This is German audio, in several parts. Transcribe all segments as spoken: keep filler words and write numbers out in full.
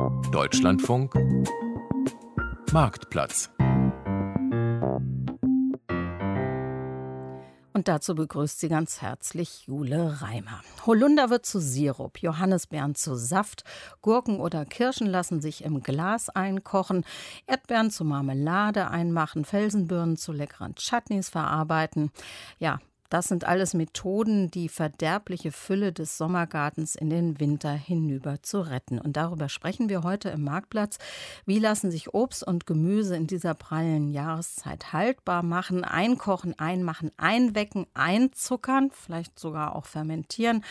Deutschlandfunk Marktplatz. Und dazu begrüßt sie ganz herzlich Jule Reimer. Holunder wird zu Sirup, Johannisbeeren zu Saft, Gurken oder Kirschen lassen sich im Glas einkochen, Erdbeeren zu Marmelade einmachen, Felsenbirnen zu leckeren Chutneys verarbeiten. Ja, das sind alles Methoden, die verderbliche Fülle des Sommergartens in den Winter hinüber zu retten. Und darüber sprechen wir heute im Marktplatz. Wie lassen sich Obst und Gemüse in dieser prallen Jahreszeit haltbar machen, einkochen, einmachen, einwecken, einzuckern, vielleicht sogar auch fermentieren?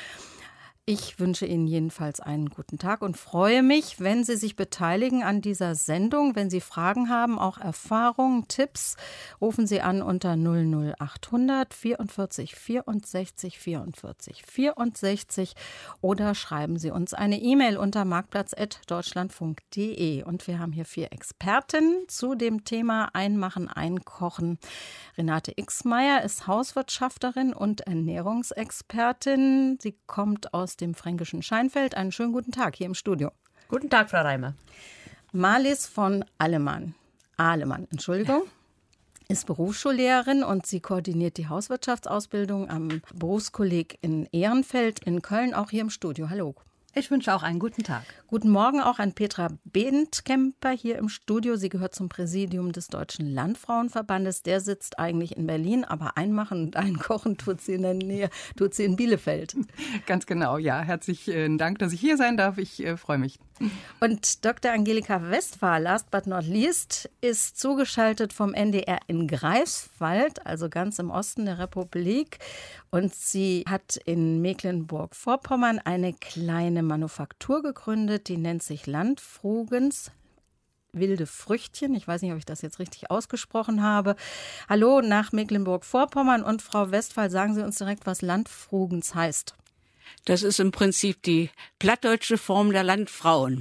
Ich wünsche Ihnen jedenfalls einen guten Tag und freue mich, wenn Sie sich beteiligen an dieser Sendung. Wenn Sie Fragen haben, auch Erfahrungen, Tipps, rufen Sie an unter null null achthundert vierundvierzig vierundsechzig vierundvierzig vierundsechzig oder schreiben Sie uns eine E-Mail unter marktplatz at deutschlandfunk punkt de. Und wir haben hier vier Expertinnen zu dem Thema Einmachen, Einkochen. Renate Ixmayer ist Hauswirtschafterin und Ernährungsexpertin. Sie kommt aus dem fränkischen Scheinfeld. Einen schönen guten Tag hier im Studio. Guten Tag, Frau Reimer. Marlies von Ahlemann, Ahlemann, Entschuldigung, ist Berufsschullehrerin und sie koordiniert die Hauswirtschaftsausbildung am Berufskolleg in Ehrenfeld in Köln, auch hier im Studio. Hallo. Ich wünsche auch einen guten Tag. Guten Morgen auch an Petra Bendkemper hier im Studio. Sie gehört zum Präsidium des Deutschen Landfrauenverbandes. Der sitzt eigentlich in Berlin, aber einmachen und einkochen tut sie in der Nähe, tut sie in Bielefeld. Ganz genau, ja. Herzlichen Dank, dass ich hier sein darf. Ich äh, freue mich. Und Doktor Angelika Westphal, last but not least, ist zugeschaltet vom N D R in Greifswald, also ganz im Osten der Republik. Und sie hat in Mecklenburg-Vorpommern eine kleine Manufaktur gegründet, die nennt sich Landfrugens. Wilde Früchtchen. Ich weiß nicht, ob ich das jetzt richtig ausgesprochen habe. Hallo nach Mecklenburg-Vorpommern und Frau Westphal, sagen Sie uns direkt, was Landfrugens heißt. Das ist im Prinzip die plattdeutsche Form der Landfrauen.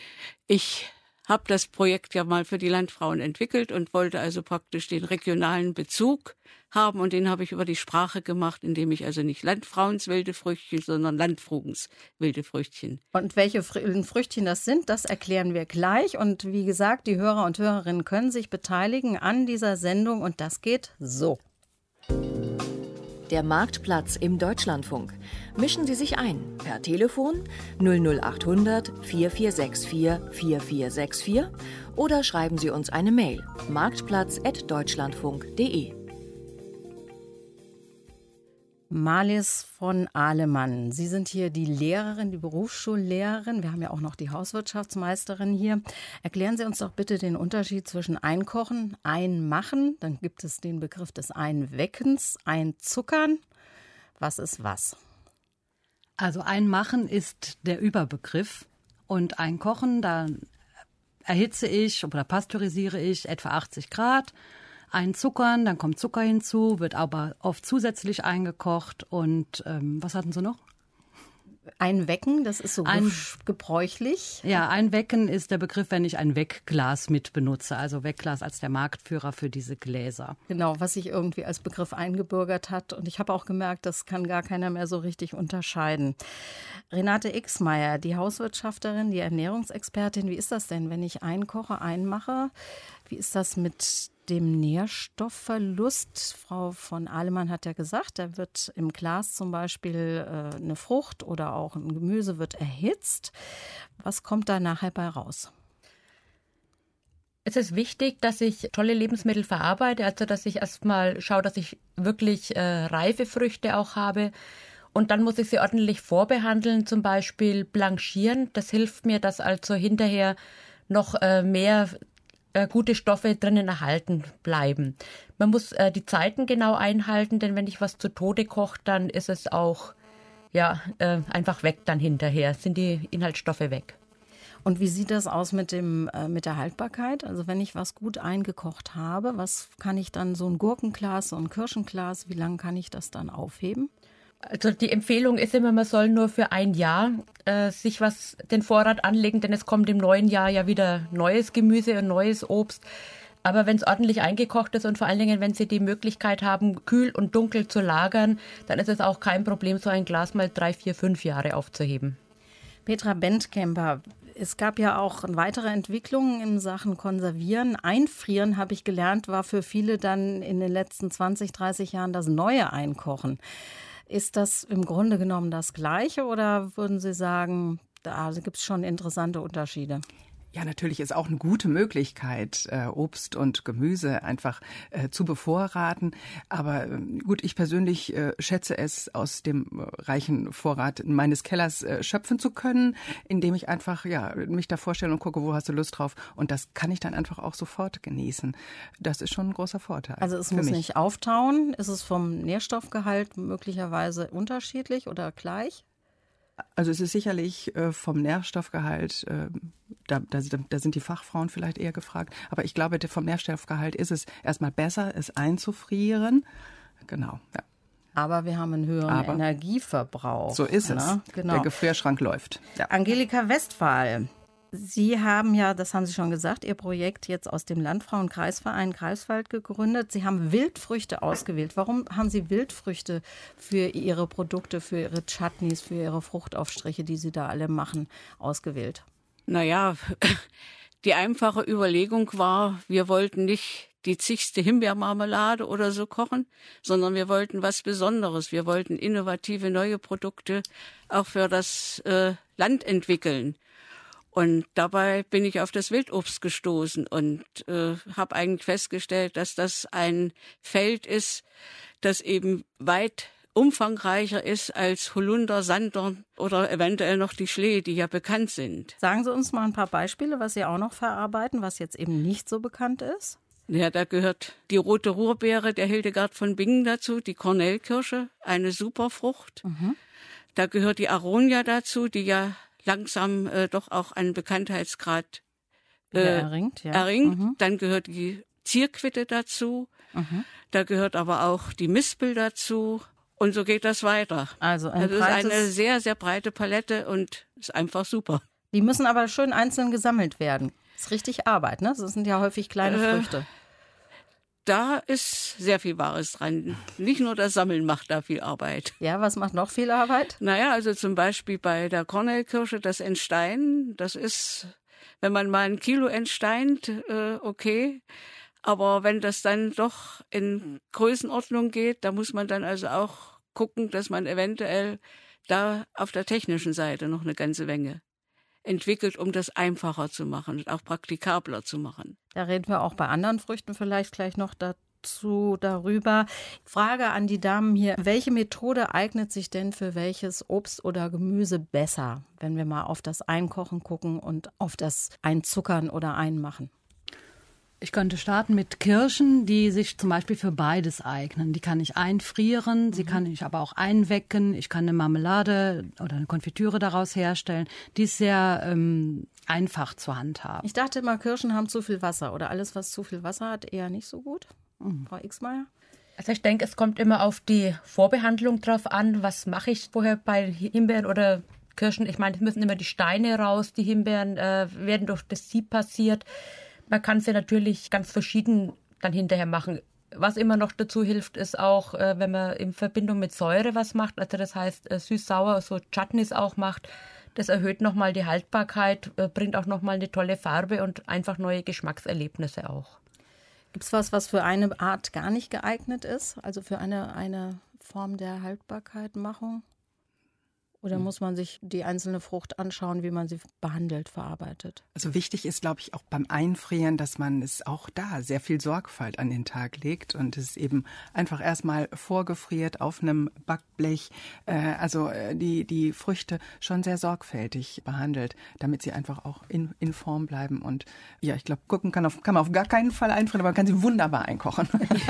Ich habe das Projekt ja mal für die Landfrauen entwickelt und wollte also praktisch den regionalen Bezug haben. Und den habe ich über die Sprache gemacht, indem ich also nicht Landfrauens wilde Früchtchen, sondern Landfrugens wilde Früchtchen. Und welche Früchtchen das sind, das erklären wir gleich. Und wie gesagt, die Hörer und Hörerinnen können sich beteiligen an dieser Sendung. Und das geht so. Der Marktplatz im Deutschlandfunk. Mischen Sie sich ein per Telefon null null achthundert vierundvierzig sechsundvierzig vierundvierzig sechsundvierzig oder schreiben Sie uns eine Mail marktplatz at deutschlandfunk punkt de. Marlies von Ahlemann, Sie sind hier die Lehrerin, die Berufsschullehrerin. Wir haben ja auch noch die Hauswirtschaftsmeisterin hier. Erklären Sie uns doch bitte den Unterschied zwischen Einkochen, Einmachen. Dann gibt es den Begriff des Einweckens, Einzuckern. Was ist was? Also Einmachen ist der Überbegriff und Einkochen, da erhitze ich oder pasteurisiere ich etwa achtzig Grad. Einzuckern, dann kommt Zucker hinzu, wird aber oft zusätzlich eingekocht. Und ähm, was hatten Sie noch? Einwecken, das ist so ein, gebräuchlich. Ja, einwecken ist der Begriff, wenn ich ein Weckglas mit benutze. Also Weckglas als der Marktführer für diese Gläser. Genau, was sich irgendwie als Begriff eingebürgert hat. Und ich habe auch gemerkt, das kann gar keiner mehr so richtig unterscheiden. Renate Ixmayer, die Hauswirtschafterin, die Ernährungsexpertin. Wie ist das denn, wenn ich einkoche, einmache? Wie ist das mit dem Nährstoffverlust? Frau von Ahlemann hat ja gesagt, da wird im Glas zum Beispiel äh, eine Frucht oder auch ein Gemüse wird erhitzt. Was kommt da nachher bei raus? Es ist wichtig, dass ich tolle Lebensmittel verarbeite, also dass ich erstmal schaue, dass ich wirklich äh, reife Früchte auch habe. Und dann muss ich sie ordentlich vorbehandeln, zum Beispiel blanchieren. Das hilft mir, dass also hinterher noch äh, mehr gute Stoffe drinnen erhalten bleiben. Man muss äh, die Zeiten genau einhalten, denn wenn ich was zu Tode koche, dann ist es auch ja, äh, einfach weg dann hinterher, sind die Inhaltsstoffe weg. Und wie sieht das aus mit dem äh, mit der Haltbarkeit? Also wenn ich was gut eingekocht habe, was kann ich dann, so ein Gurkenglas, so ein Kirschenglas, wie lange kann ich das dann aufheben? Also die Empfehlung ist immer, man soll nur für ein Jahr äh, sich was, den Vorrat anlegen, denn es kommt im neuen Jahr ja wieder neues Gemüse und neues Obst. Aber wenn es ordentlich eingekocht ist und vor allen Dingen, wenn Sie die Möglichkeit haben, kühl und dunkel zu lagern, dann ist es auch kein Problem, so ein Glas mal drei, vier, fünf Jahre aufzuheben. Petra Bendkemper, Es gab ja auch weitere Entwicklungen in Sachen Konservieren. Einfrieren, habe ich gelernt, war für viele dann in den letzten zwanzig, dreißig Jahren das neue Einkochen. Ist das im Grunde genommen das Gleiche oder würden Sie sagen, da gibt es schon interessante Unterschiede? Ja, natürlich ist auch eine gute Möglichkeit, äh, Obst und Gemüse einfach äh, zu bevorraten. Aber äh, gut, ich persönlich äh, schätze es, aus dem äh, reichen Vorrat meines Kellers äh, schöpfen zu können, indem ich einfach ja mich da vorstelle und gucke, wo hast du Lust drauf. Und das kann ich dann einfach auch sofort genießen. Das ist schon ein großer Vorteil. Also es muss mich. nicht auftauen. Ist es vom Nährstoffgehalt möglicherweise unterschiedlich oder gleich? Also es ist sicherlich äh, vom Nährstoffgehalt, äh, da, da, da sind die Fachfrauen vielleicht eher gefragt, aber ich glaube, vom Nährstoffgehalt ist es erstmal besser, es einzufrieren. Genau, ja. Aber wir haben einen höheren aber Energieverbrauch. So ist es. Ne? Genau. Der Gefrierschrank läuft. Ja. Angelika Westphal, Sie haben ja, das haben Sie schon gesagt, Ihr Projekt jetzt aus dem Landfrauenkreisverein Greifswald gegründet. Sie haben Wildfrüchte ausgewählt. Warum haben Sie Wildfrüchte für Ihre Produkte, für Ihre Chutneys, für Ihre Fruchtaufstriche, die Sie da alle machen, ausgewählt? Naja, die einfache Überlegung war, wir wollten nicht die zigste Himbeermarmelade oder so kochen, sondern wir wollten was Besonderes. Wir wollten innovative neue Produkte auch für das äh, Land entwickeln. Und dabei bin ich auf das Wildobst gestoßen und äh, habe eigentlich festgestellt, dass das ein Feld ist, das eben weit umfangreicher ist als Holunder, Sanddorn oder eventuell noch die Schlee, die ja bekannt sind. Sagen Sie uns mal ein paar Beispiele, was Sie auch noch verarbeiten, was jetzt eben nicht so bekannt ist. Ja, da gehört die rote Ruhrbeere der Hildegard von Bingen dazu, die Kornellkirsche, eine Superfrucht. Mhm. Da gehört die Aronia dazu, die ja langsam äh, doch auch einen Bekanntheitsgrad äh, erringt. Ja. erringt. Mhm. Dann gehört die Zierquitte dazu. Mhm. Da gehört aber auch die Mispel dazu. Und so geht das weiter. Also ein das ist eine sehr, sehr breite Palette und ist einfach super. Die müssen aber schön einzeln gesammelt werden. Das ist richtig Arbeit, ne? Das sind ja häufig kleine äh, Früchte. Da ist sehr viel Wahres dran. Nicht nur das Sammeln macht da viel Arbeit. Ja, was macht noch viel Arbeit? Naja, also zum Beispiel bei der Kornellkirsche das Entsteinen. Das ist, wenn man mal ein Kilo entsteint, äh, okay. Aber wenn das dann doch in Größenordnung geht, da muss man dann also auch gucken, dass man eventuell da auf der technischen Seite noch eine ganze Menge entwickelt, um das einfacher zu machen und auch praktikabler zu machen. Da reden wir auch bei anderen Früchten vielleicht gleich noch dazu darüber. Frage an die Damen hier, welche Methode eignet sich denn für welches Obst oder Gemüse besser, wenn wir mal auf das Einkochen gucken und auf das Einzuckern oder Einmachen? Ich könnte starten mit Kirschen, die sich zum Beispiel für beides eignen. Die kann ich einfrieren, sie kann ich aber auch einwecken. Ich kann eine Marmelade oder eine Konfitüre daraus herstellen. Die ist sehr ähm, einfach zu handhaben. Ich dachte immer, Kirschen haben zu viel Wasser oder alles, was zu viel Wasser hat, eher nicht so gut. Mhm. Frau Ixmeier? Also ich denke, es kommt immer auf die Vorbehandlung drauf an. Was mache ich vorher bei Himbeeren oder Kirschen? Ich meine, es müssen immer die Steine raus. Die Himbeeren äh, werden durch das Sieb passiert. Man kann es ja natürlich ganz verschieden dann hinterher machen. Was immer noch dazu hilft, ist auch, äh, wenn man in Verbindung mit Säure was macht, also das heißt äh, süß-sauer, so Chutneys auch macht, das erhöht nochmal die Haltbarkeit, äh, bringt auch nochmal eine tolle Farbe und einfach neue Geschmackserlebnisse auch. Gibt es was, was für eine Art gar nicht geeignet ist, also für eine, eine Form der Haltbarkeitmachung? Oder muss man sich die einzelne Frucht anschauen, wie man sie behandelt, verarbeitet? Also wichtig ist, glaube ich, auch beim Einfrieren, dass man es auch da sehr viel Sorgfalt an den Tag legt und es eben einfach erstmal vorgefriert auf einem Backblech. Äh, also die, die Früchte schon sehr sorgfältig behandelt, damit sie einfach auch in, in Form bleiben. Und ja, ich glaube, gucken kann, auf, kann man auf gar keinen Fall einfrieren, aber man kann sie wunderbar einkochen.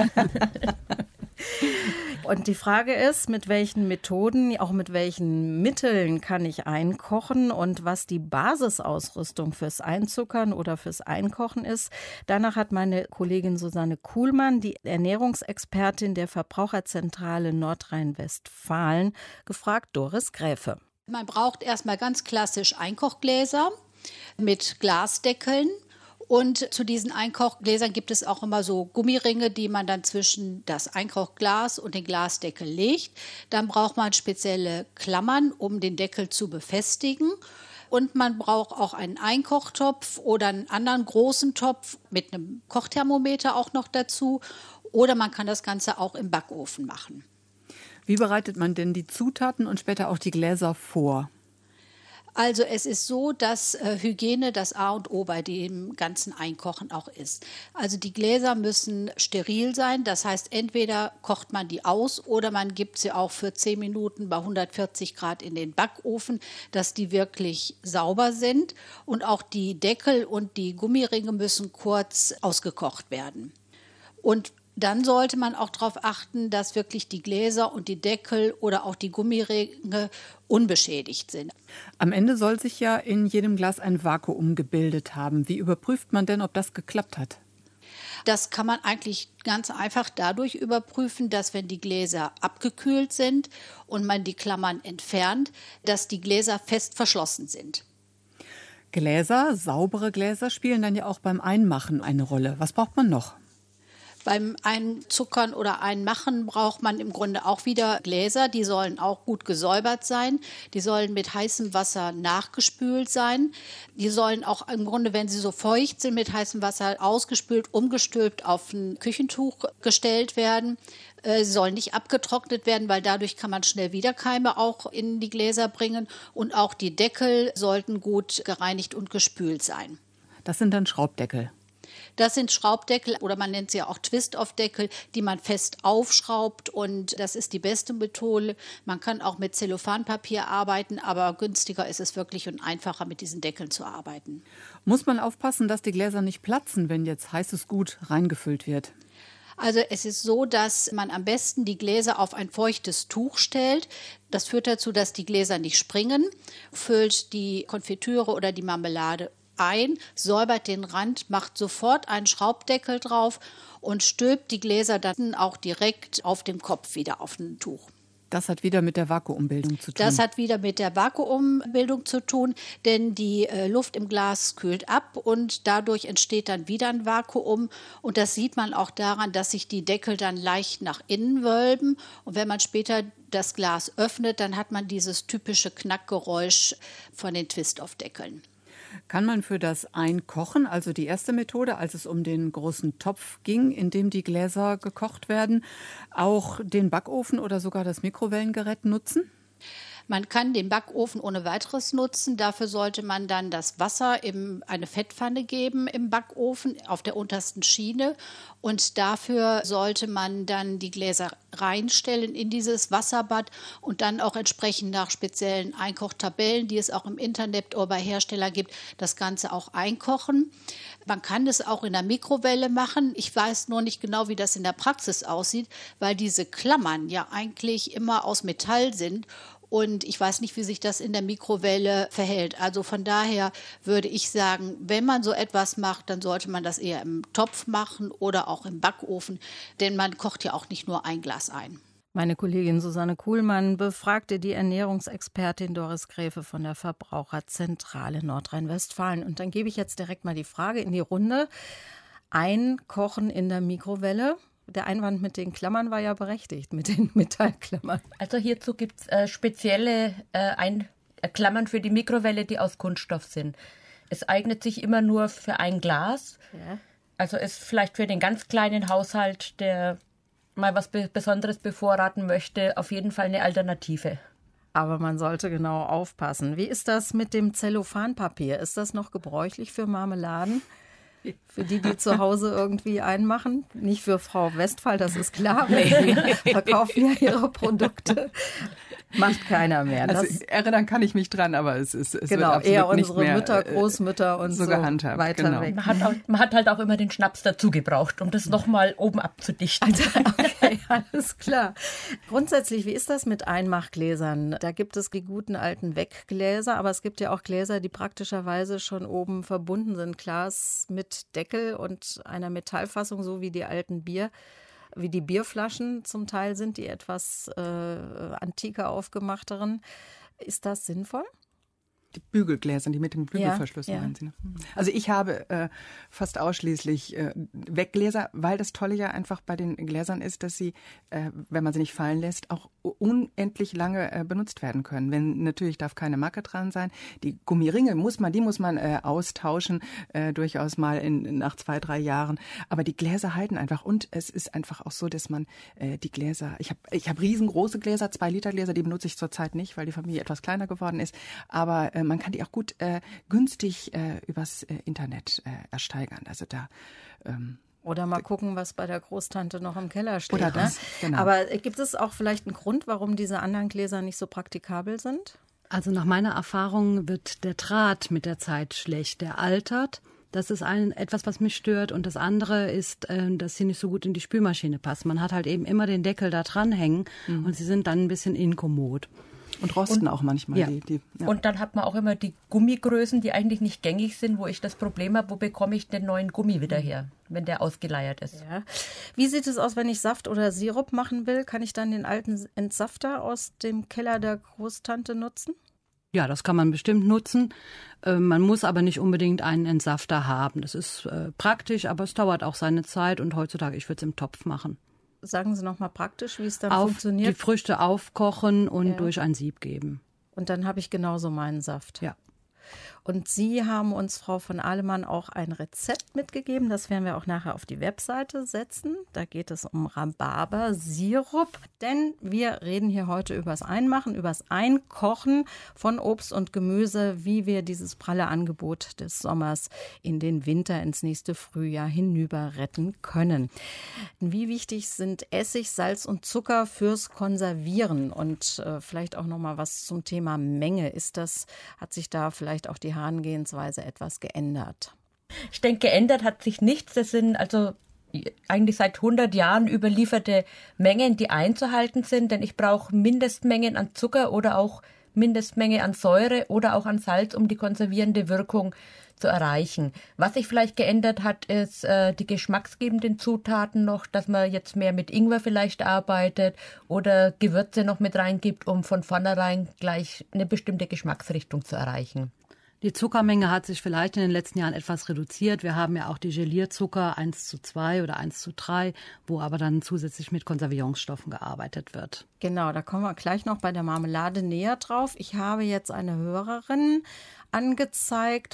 Und die Frage ist, mit welchen Methoden, auch mit welchen Mitteln kann ich einkochen und was die Basisausrüstung fürs Einzuckern oder fürs Einkochen ist. Danach hat meine Kollegin Susanne Kuhlmann, die Ernährungsexpertin der Verbraucherzentrale Nordrhein-Westfalen, gefragt, Doris Gräfe. Man braucht erstmal ganz klassisch Einkochgläser mit Glasdeckeln. Und zu diesen Einkochgläsern gibt es auch immer so Gummiringe, die man dann zwischen das Einkochglas und den Glasdeckel legt. Dann braucht man spezielle Klammern, um den Deckel zu befestigen. Und man braucht auch einen Einkochtopf oder einen anderen großen Topf mit einem Kochthermometer auch noch dazu. Oder man kann das Ganze auch im Backofen machen. Wie bereitet man denn die Zutaten und später auch die Gläser vor? Also es ist so, dass äh, Hygiene das A und O bei dem ganzen Einkochen auch ist. Also die Gläser müssen steril sein. Das heißt, entweder kocht man die aus oder man gibt sie auch für zehn Minuten bei hundertvierzig Grad in den Backofen, dass die wirklich sauber sind. Und auch die Deckel und die Gummiringe müssen kurz ausgekocht werden. Und dann sollte man auch darauf achten, dass wirklich die Gläser und die Deckel oder auch die Gummiringe unbeschädigt sind. Am Ende soll sich ja in jedem Glas ein Vakuum gebildet haben. Wie überprüft man denn, ob das geklappt hat? Das kann man eigentlich ganz einfach dadurch überprüfen, dass wenn die Gläser abgekühlt sind und man die Klammern entfernt, dass die Gläser fest verschlossen sind. Gläser, saubere Gläser spielen dann ja auch beim Einmachen eine Rolle. Was braucht man noch? Beim Einzuckern oder Einmachen braucht man im Grunde auch wieder Gläser. Die sollen auch gut gesäubert sein. Die sollen mit heißem Wasser nachgespült sein. Die sollen auch im Grunde, wenn sie so feucht sind, mit heißem Wasser ausgespült, umgestülpt auf ein Küchentuch gestellt werden. Sie sollen nicht abgetrocknet werden, weil dadurch kann man schnell Wiederkeime auch in die Gläser bringen. Und auch die Deckel sollten gut gereinigt und gespült sein. Das sind dann Schraubdeckel. Das sind Schraubdeckel oder man nennt sie ja auch Twist-off-Deckel, die man fest aufschraubt und das ist die beste Methode. Man kann auch mit Zellophanpapier arbeiten, aber günstiger ist es wirklich und einfacher mit diesen Deckeln zu arbeiten. Muss man aufpassen, dass die Gläser nicht platzen, wenn jetzt heißes Gut reingefüllt wird? Also es ist so, dass man am besten die Gläser auf ein feuchtes Tuch stellt. Das führt dazu, dass die Gläser nicht springen, füllt die Konfitüre oder die Marmelade ein, säubert den Rand, macht sofort einen Schraubdeckel drauf und stülpt die Gläser dann auch direkt auf dem Kopf wieder auf ein Tuch. Das hat wieder mit der Vakuumbildung zu tun. Das hat wieder mit der Vakuumbildung zu tun, denn die äh, Luft im Glas kühlt ab und dadurch entsteht dann wieder ein Vakuum. Und das sieht man auch daran, dass sich die Deckel dann leicht nach innen wölben. Und wenn man später das Glas öffnet, dann hat man dieses typische Knackgeräusch von den Twist-off-Deckeln. Kann man für das Einkochen, also die erste Methode, als es um den großen Topf ging, in dem die Gläser gekocht werden, auch den Backofen oder sogar das Mikrowellengerät nutzen? Man kann den Backofen ohne weiteres nutzen. Dafür sollte man dann das Wasser in eine Fettpfanne geben im Backofen auf der untersten Schiene. Und dafür sollte man dann die Gläser reinstellen in dieses Wasserbad und dann auch entsprechend nach speziellen Einkochtabellen, die es auch im Internet oder bei Herstellern gibt, das Ganze auch einkochen. Man kann es auch in der Mikrowelle machen. Ich weiß nur nicht genau, wie das in der Praxis aussieht, weil diese Klammern ja eigentlich immer aus Metall sind. Und ich weiß nicht, wie sich das in der Mikrowelle verhält. Also von daher würde ich sagen, wenn man so etwas macht, dann sollte man das eher im Topf machen oder auch im Backofen. Denn man kocht ja auch nicht nur ein Glas ein. Meine Kollegin Susanne Kuhlmann befragte die Ernährungsexpertin Doris Gräfe von der Verbraucherzentrale Nordrhein-Westfalen. Und dann gebe ich jetzt direkt mal die Frage in die Runde. Einkochen in der Mikrowelle? Der Einwand mit den Klammern war ja berechtigt, mit den Metallklammern. Also hierzu gibt es äh, spezielle äh, Ein- äh, Klammern für die Mikrowelle, die aus Kunststoff sind. Es eignet sich immer nur für ein Glas. Ja. Also ist vielleicht für den ganz kleinen Haushalt, der mal was Be- Besonderes bevorraten möchte, auf jeden Fall eine Alternative. Aber man sollte genau aufpassen. Wie ist das mit dem Zellophanpapier? Ist das noch gebräuchlich für Marmeladen? Für die, die zu Hause irgendwie einmachen. Nicht für Frau Westphal, das ist klar. Wir verkaufen ja ihre Produkte. Macht keiner mehr. Das also erinnern kann ich mich dran, aber es ist es genau, wird absolut eher nicht unsere mehr, Mütter, Großmütter und so, so gehandhabt, weiter genau. weg. Man hat, auch, man hat halt auch immer den Schnaps dazu gebraucht, um das nochmal oben abzudichten. Also, okay, alles klar. Grundsätzlich, wie ist das mit Einmachgläsern? Da gibt es die guten alten Weggläser, aber es gibt ja auch Gläser, die praktischerweise schon oben verbunden sind. Glas mit Deckel und einer Metallfassung, so wie die alten Bier, wie die Bierflaschen zum Teil sind, die etwas äh, antiker aufgemachteren. Ist das sinnvoll? Die Bügelgläser, die mit dem Bügelverschluss, ja, meinen ja. Sie, ne? Also ich habe äh, fast ausschließlich äh, Weggläser, weil das Tolle ja einfach bei den Gläsern ist, dass sie, äh, wenn man sie nicht fallen lässt, auch unendlich lange äh, benutzt werden können. Wenn natürlich darf keine Macke dran sein. Die Gummiringe muss man, die muss man äh, austauschen, äh, durchaus mal in, nach zwei, drei Jahren. Aber die Gläser halten einfach. Und es ist einfach auch so, dass man äh, die Gläser, ich habe ich hab riesengroße Gläser, zwei Liter Gläser, die benutze ich zurzeit nicht, weil die Familie etwas kleiner geworden ist. Aber äh, man kann die auch gut äh, günstig äh, übers äh, Internet äh, ersteigern. Also da ähm, Oder mal gucken, was bei der Großtante noch im Keller steht. Oder das, ne? genau. Aber gibt es auch vielleicht einen Grund, warum diese anderen Gläser nicht so praktikabel sind? Also nach meiner Erfahrung wird der Draht mit der Zeit schlecht. Der altert. Das ist ein, etwas, was mich stört. Und das andere ist, äh, dass sie nicht so gut in die Spülmaschine passen. Man hat halt eben immer den Deckel da dran hängen mhm. und sie sind dann ein bisschen inkommod. Und rosten und, auch manchmal. Ja. Die, die, ja. Und dann hat man auch immer die Gummigrößen, die eigentlich nicht gängig sind, wo ich das Problem habe, wo bekomme ich den neuen Gummi wieder her, wenn der ausgeleiert ist. Ja. Wie sieht es aus, wenn ich Saft oder Sirup machen will? Kann ich dann den alten Entsafter aus dem Keller der Großtante nutzen? Ja, das kann man bestimmt nutzen. Äh, man muss aber nicht unbedingt einen Entsafter haben. Das ist äh, praktisch, aber es dauert auch seine Zeit. Und heutzutage, ich würde es im Topf machen. Sagen Sie noch mal praktisch, wie es dann Auf funktioniert. Die Früchte aufkochen und ja. durch ein Sieb geben. Und dann habe ich genauso meinen Saft. Ja. Und Sie haben uns, Frau von Ahlemann, auch ein Rezept mitgegeben. Das werden wir auch nachher auf die Webseite setzen. Da geht es um Rhabarber-Sirup. Denn wir reden hier heute übers Einmachen, übers Einkochen von Obst und Gemüse, wie wir dieses pralle Angebot des Sommers in den Winter, ins nächste Frühjahr hinüber retten können. Wie wichtig sind Essig, Salz und Zucker fürs Konservieren? Und äh, vielleicht auch noch mal was zum Thema Menge. Ist das, hat sich da vielleicht auch die Herangehensweise etwas geändert? Ich denke, geändert hat sich nichts. Das sind also eigentlich seit hundert Jahren überlieferte Mengen, die einzuhalten sind. Denn ich brauche Mindestmengen an Zucker oder auch Mindestmenge an Säure oder auch an Salz, um die konservierende Wirkung zu erreichen. Was sich vielleicht geändert hat, ist äh, die geschmacksgebenden Zutaten noch, dass man jetzt mehr mit Ingwer vielleicht arbeitet oder Gewürze noch mit reingibt, um von vornherein gleich eine bestimmte Geschmacksrichtung zu erreichen. Die Zuckermenge hat sich vielleicht in den letzten Jahren etwas reduziert. Wir haben ja auch die Gelierzucker eins zu zwei oder eins zu drei, wo aber dann zusätzlich mit Konservierungsstoffen gearbeitet wird. Genau, da kommen wir gleich noch bei der Marmelade näher drauf. Ich habe jetzt eine Hörerin angezeigt,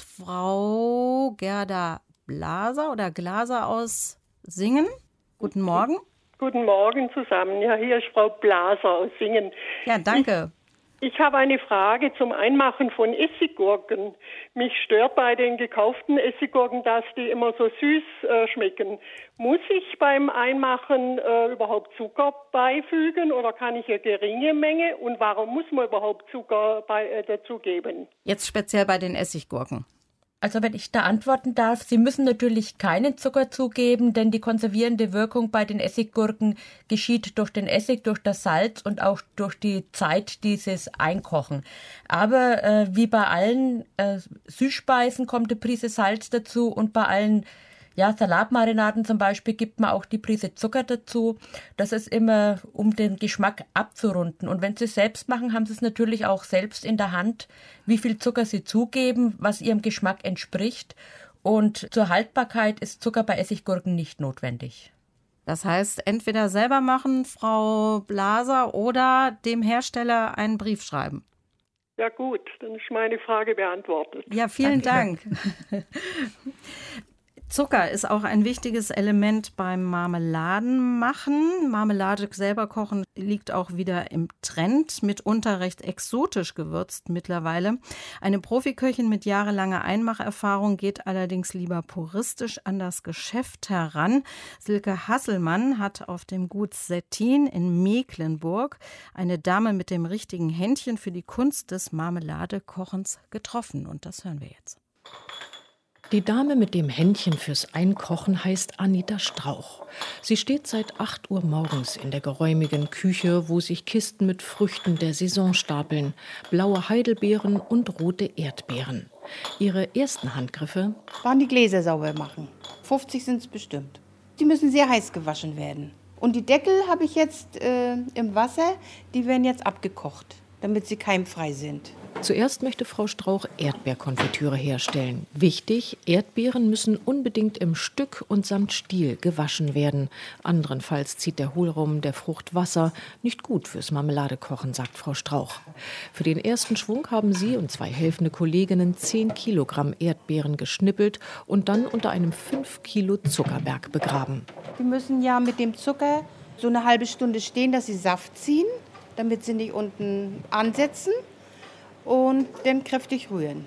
Frau Gerda Blaser oder Glaser aus Singen. Guten Morgen. Guten Morgen zusammen. Ja, hier ist Frau Blaser aus Singen. Ja, danke. Ich habe eine Frage zum Einmachen von Essiggurken. Mich stört bei den gekauften Essiggurken, dass die immer so süß äh, schmecken. Muss ich beim Einmachen äh, überhaupt Zucker beifügen oder kann ich eine geringe Menge? Und warum muss man überhaupt Zucker bei, äh, dazugeben? Jetzt speziell bei den Essiggurken. Also wenn ich da antworten darf, Sie müssen natürlich keinen Zucker zugeben, denn die konservierende Wirkung bei den Essiggurken geschieht durch den Essig, durch das Salz und auch durch die Zeit dieses Einkochen. Aber äh, wie bei allen äh, Süßspeisen kommt eine Prise Salz dazu und bei allen ja, Salatmarinaden zum Beispiel gibt man auch die Prise Zucker dazu. Das ist immer, um den Geschmack abzurunden. Und wenn Sie es selbst machen, haben Sie es natürlich auch selbst in der Hand, wie viel Zucker Sie zugeben, was Ihrem Geschmack entspricht. Und zur Haltbarkeit ist Zucker bei Essiggurken nicht notwendig. Das heißt, entweder selber machen, Frau Blaser, oder dem Hersteller einen Brief schreiben. Ja gut, dann ist meine Frage beantwortet. Ja, vielen Danke. Dank. Zucker ist auch ein wichtiges Element beim Marmeladenmachen. Marmelade selber kochen liegt auch wieder im Trend, mitunter recht exotisch gewürzt mittlerweile. Eine Profiköchin mit jahrelanger Einmacherfahrung geht allerdings lieber puristisch an das Geschäft heran. Silke Hasselmann hat auf dem Gut Settin in Mecklenburg eine Dame mit dem richtigen Händchen für die Kunst des Marmeladekochens getroffen. Und das hören wir jetzt. Die Dame mit dem Händchen fürs Einkochen heißt Anita Strauch. Sie steht seit acht Uhr morgens in der geräumigen Küche, wo sich Kisten mit Früchten der Saison stapeln, blaue Heidelbeeren und rote Erdbeeren. Ihre ersten Handgriffe waren die Gläser sauber machen. fünfzig sind es bestimmt. Die müssen sehr heiß gewaschen werden. Und die Deckel habe ich jetzt äh, im Wasser, die werden jetzt abgekocht, damit sie keimfrei sind. Zuerst möchte Frau Strauch Erdbeerkonfitüre herstellen. Wichtig, Erdbeeren müssen unbedingt im Stück und samt Stiel gewaschen werden. Anderenfalls zieht der Hohlraum der Frucht Wasser. Nicht gut fürs Marmeladekochen, sagt Frau Strauch. Für den ersten Schwung haben sie und zwei helfende Kolleginnen zehn Kilogramm Erdbeeren geschnippelt und dann unter einem fünf Kilo Zuckerberg begraben. Die müssen ja mit dem Zucker so eine halbe Stunde stehen, dass sie Saft ziehen, damit sie nicht unten ansetzen. Und dann kräftig rühren.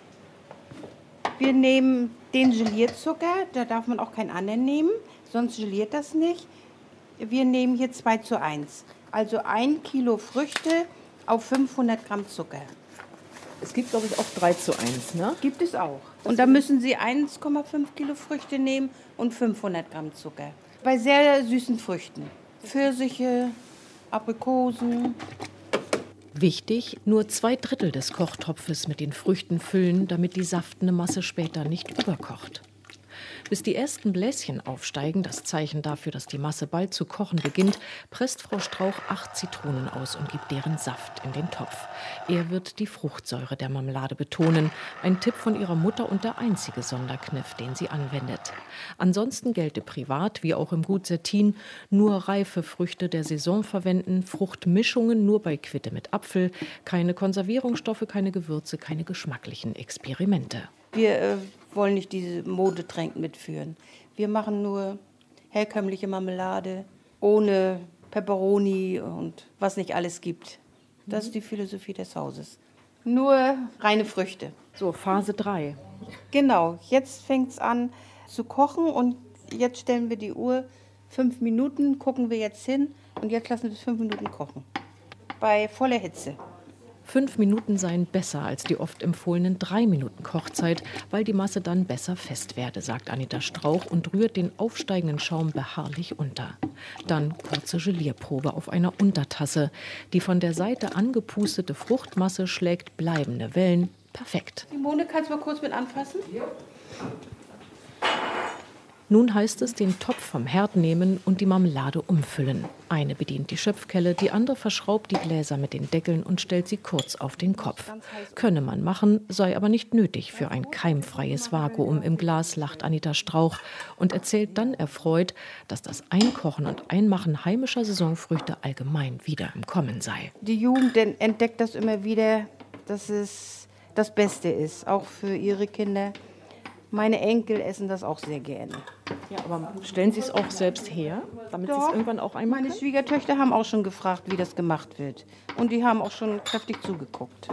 Wir nehmen den Gelierzucker, da darf man auch keinen anderen nehmen, sonst geliert das nicht. Wir nehmen hier zwei zu eins, also ein Kilo Früchte auf fünfhundert Gramm Zucker. Es gibt, glaube ich, auch drei zu eins, ne? Gibt es auch. Und da müssen Sie eins Komma fünf Kilo Früchte nehmen und fünfhundert Gramm Zucker. Bei sehr süßen Früchten, Pfirsiche, Aprikosen. Wichtig, nur zwei Drittel des Kochtopfes mit den Früchten füllen, damit die saftende Masse später nicht überkocht. Bis die ersten Bläschen aufsteigen, das Zeichen dafür, dass die Masse bald zu kochen beginnt, presst Frau Strauch acht Zitronen aus und gibt deren Saft in den Topf. Er wird die Fruchtsäure der Marmelade betonen. Ein Tipp von ihrer Mutter und der einzige Sonderkniff, den sie anwendet. Ansonsten gelte privat, wie auch im Gut Stettin, nur reife Früchte der Saison verwenden, Fruchtmischungen nur bei Quitte mit Apfel, keine Konservierungsstoffe, keine Gewürze, keine geschmacklichen Experimente. Wir äh, wollen nicht diese Modetränke mitführen. Wir machen nur herkömmliche Marmelade, ohne Peperoni und was nicht alles gibt. Das ist die Philosophie des Hauses. Nur reine Früchte. So, Phase drei. Genau, jetzt fängt es an zu kochen und jetzt stellen wir die Uhr fünf Minuten, gucken wir jetzt hin und jetzt lassen wir es fünf Minuten kochen. Bei voller Hitze. Fünf Minuten seien besser als die oft empfohlenen drei Minuten Kochzeit, weil die Masse dann besser fest werde, sagt Anita Strauch und rührt den aufsteigenden Schaum beharrlich unter. Dann kurze Gelierprobe auf einer Untertasse. Die von der Seite angepustete Fruchtmasse schlägt bleibende Wellen. Perfekt. Simone, kannst du mal kurz mit anfassen? Ja. Nun heißt es, den Topf vom Herd nehmen und die Marmelade umfüllen. Eine bedient die Schöpfkelle, die andere verschraubt die Gläser mit den Deckeln und stellt sie kurz auf den Kopf. Könne man machen, sei aber nicht nötig für ein keimfreies Vakuum im Glas, lacht Anita Strauch und erzählt dann erfreut, dass das Einkochen und Einmachen heimischer Saisonfrüchte allgemein wieder im Kommen sei. Die Jugend entdeckt das immer wieder, dass es das Beste ist, auch für ihre Kinder. Meine Enkel essen das auch sehr gerne. Ja, aber stellen Sie es auch selbst her, damit Sie es irgendwann auch einmal Meine Schwiegertöchter haben auch schon gefragt, wie das gemacht wird. Und die haben auch schon kräftig zugeguckt.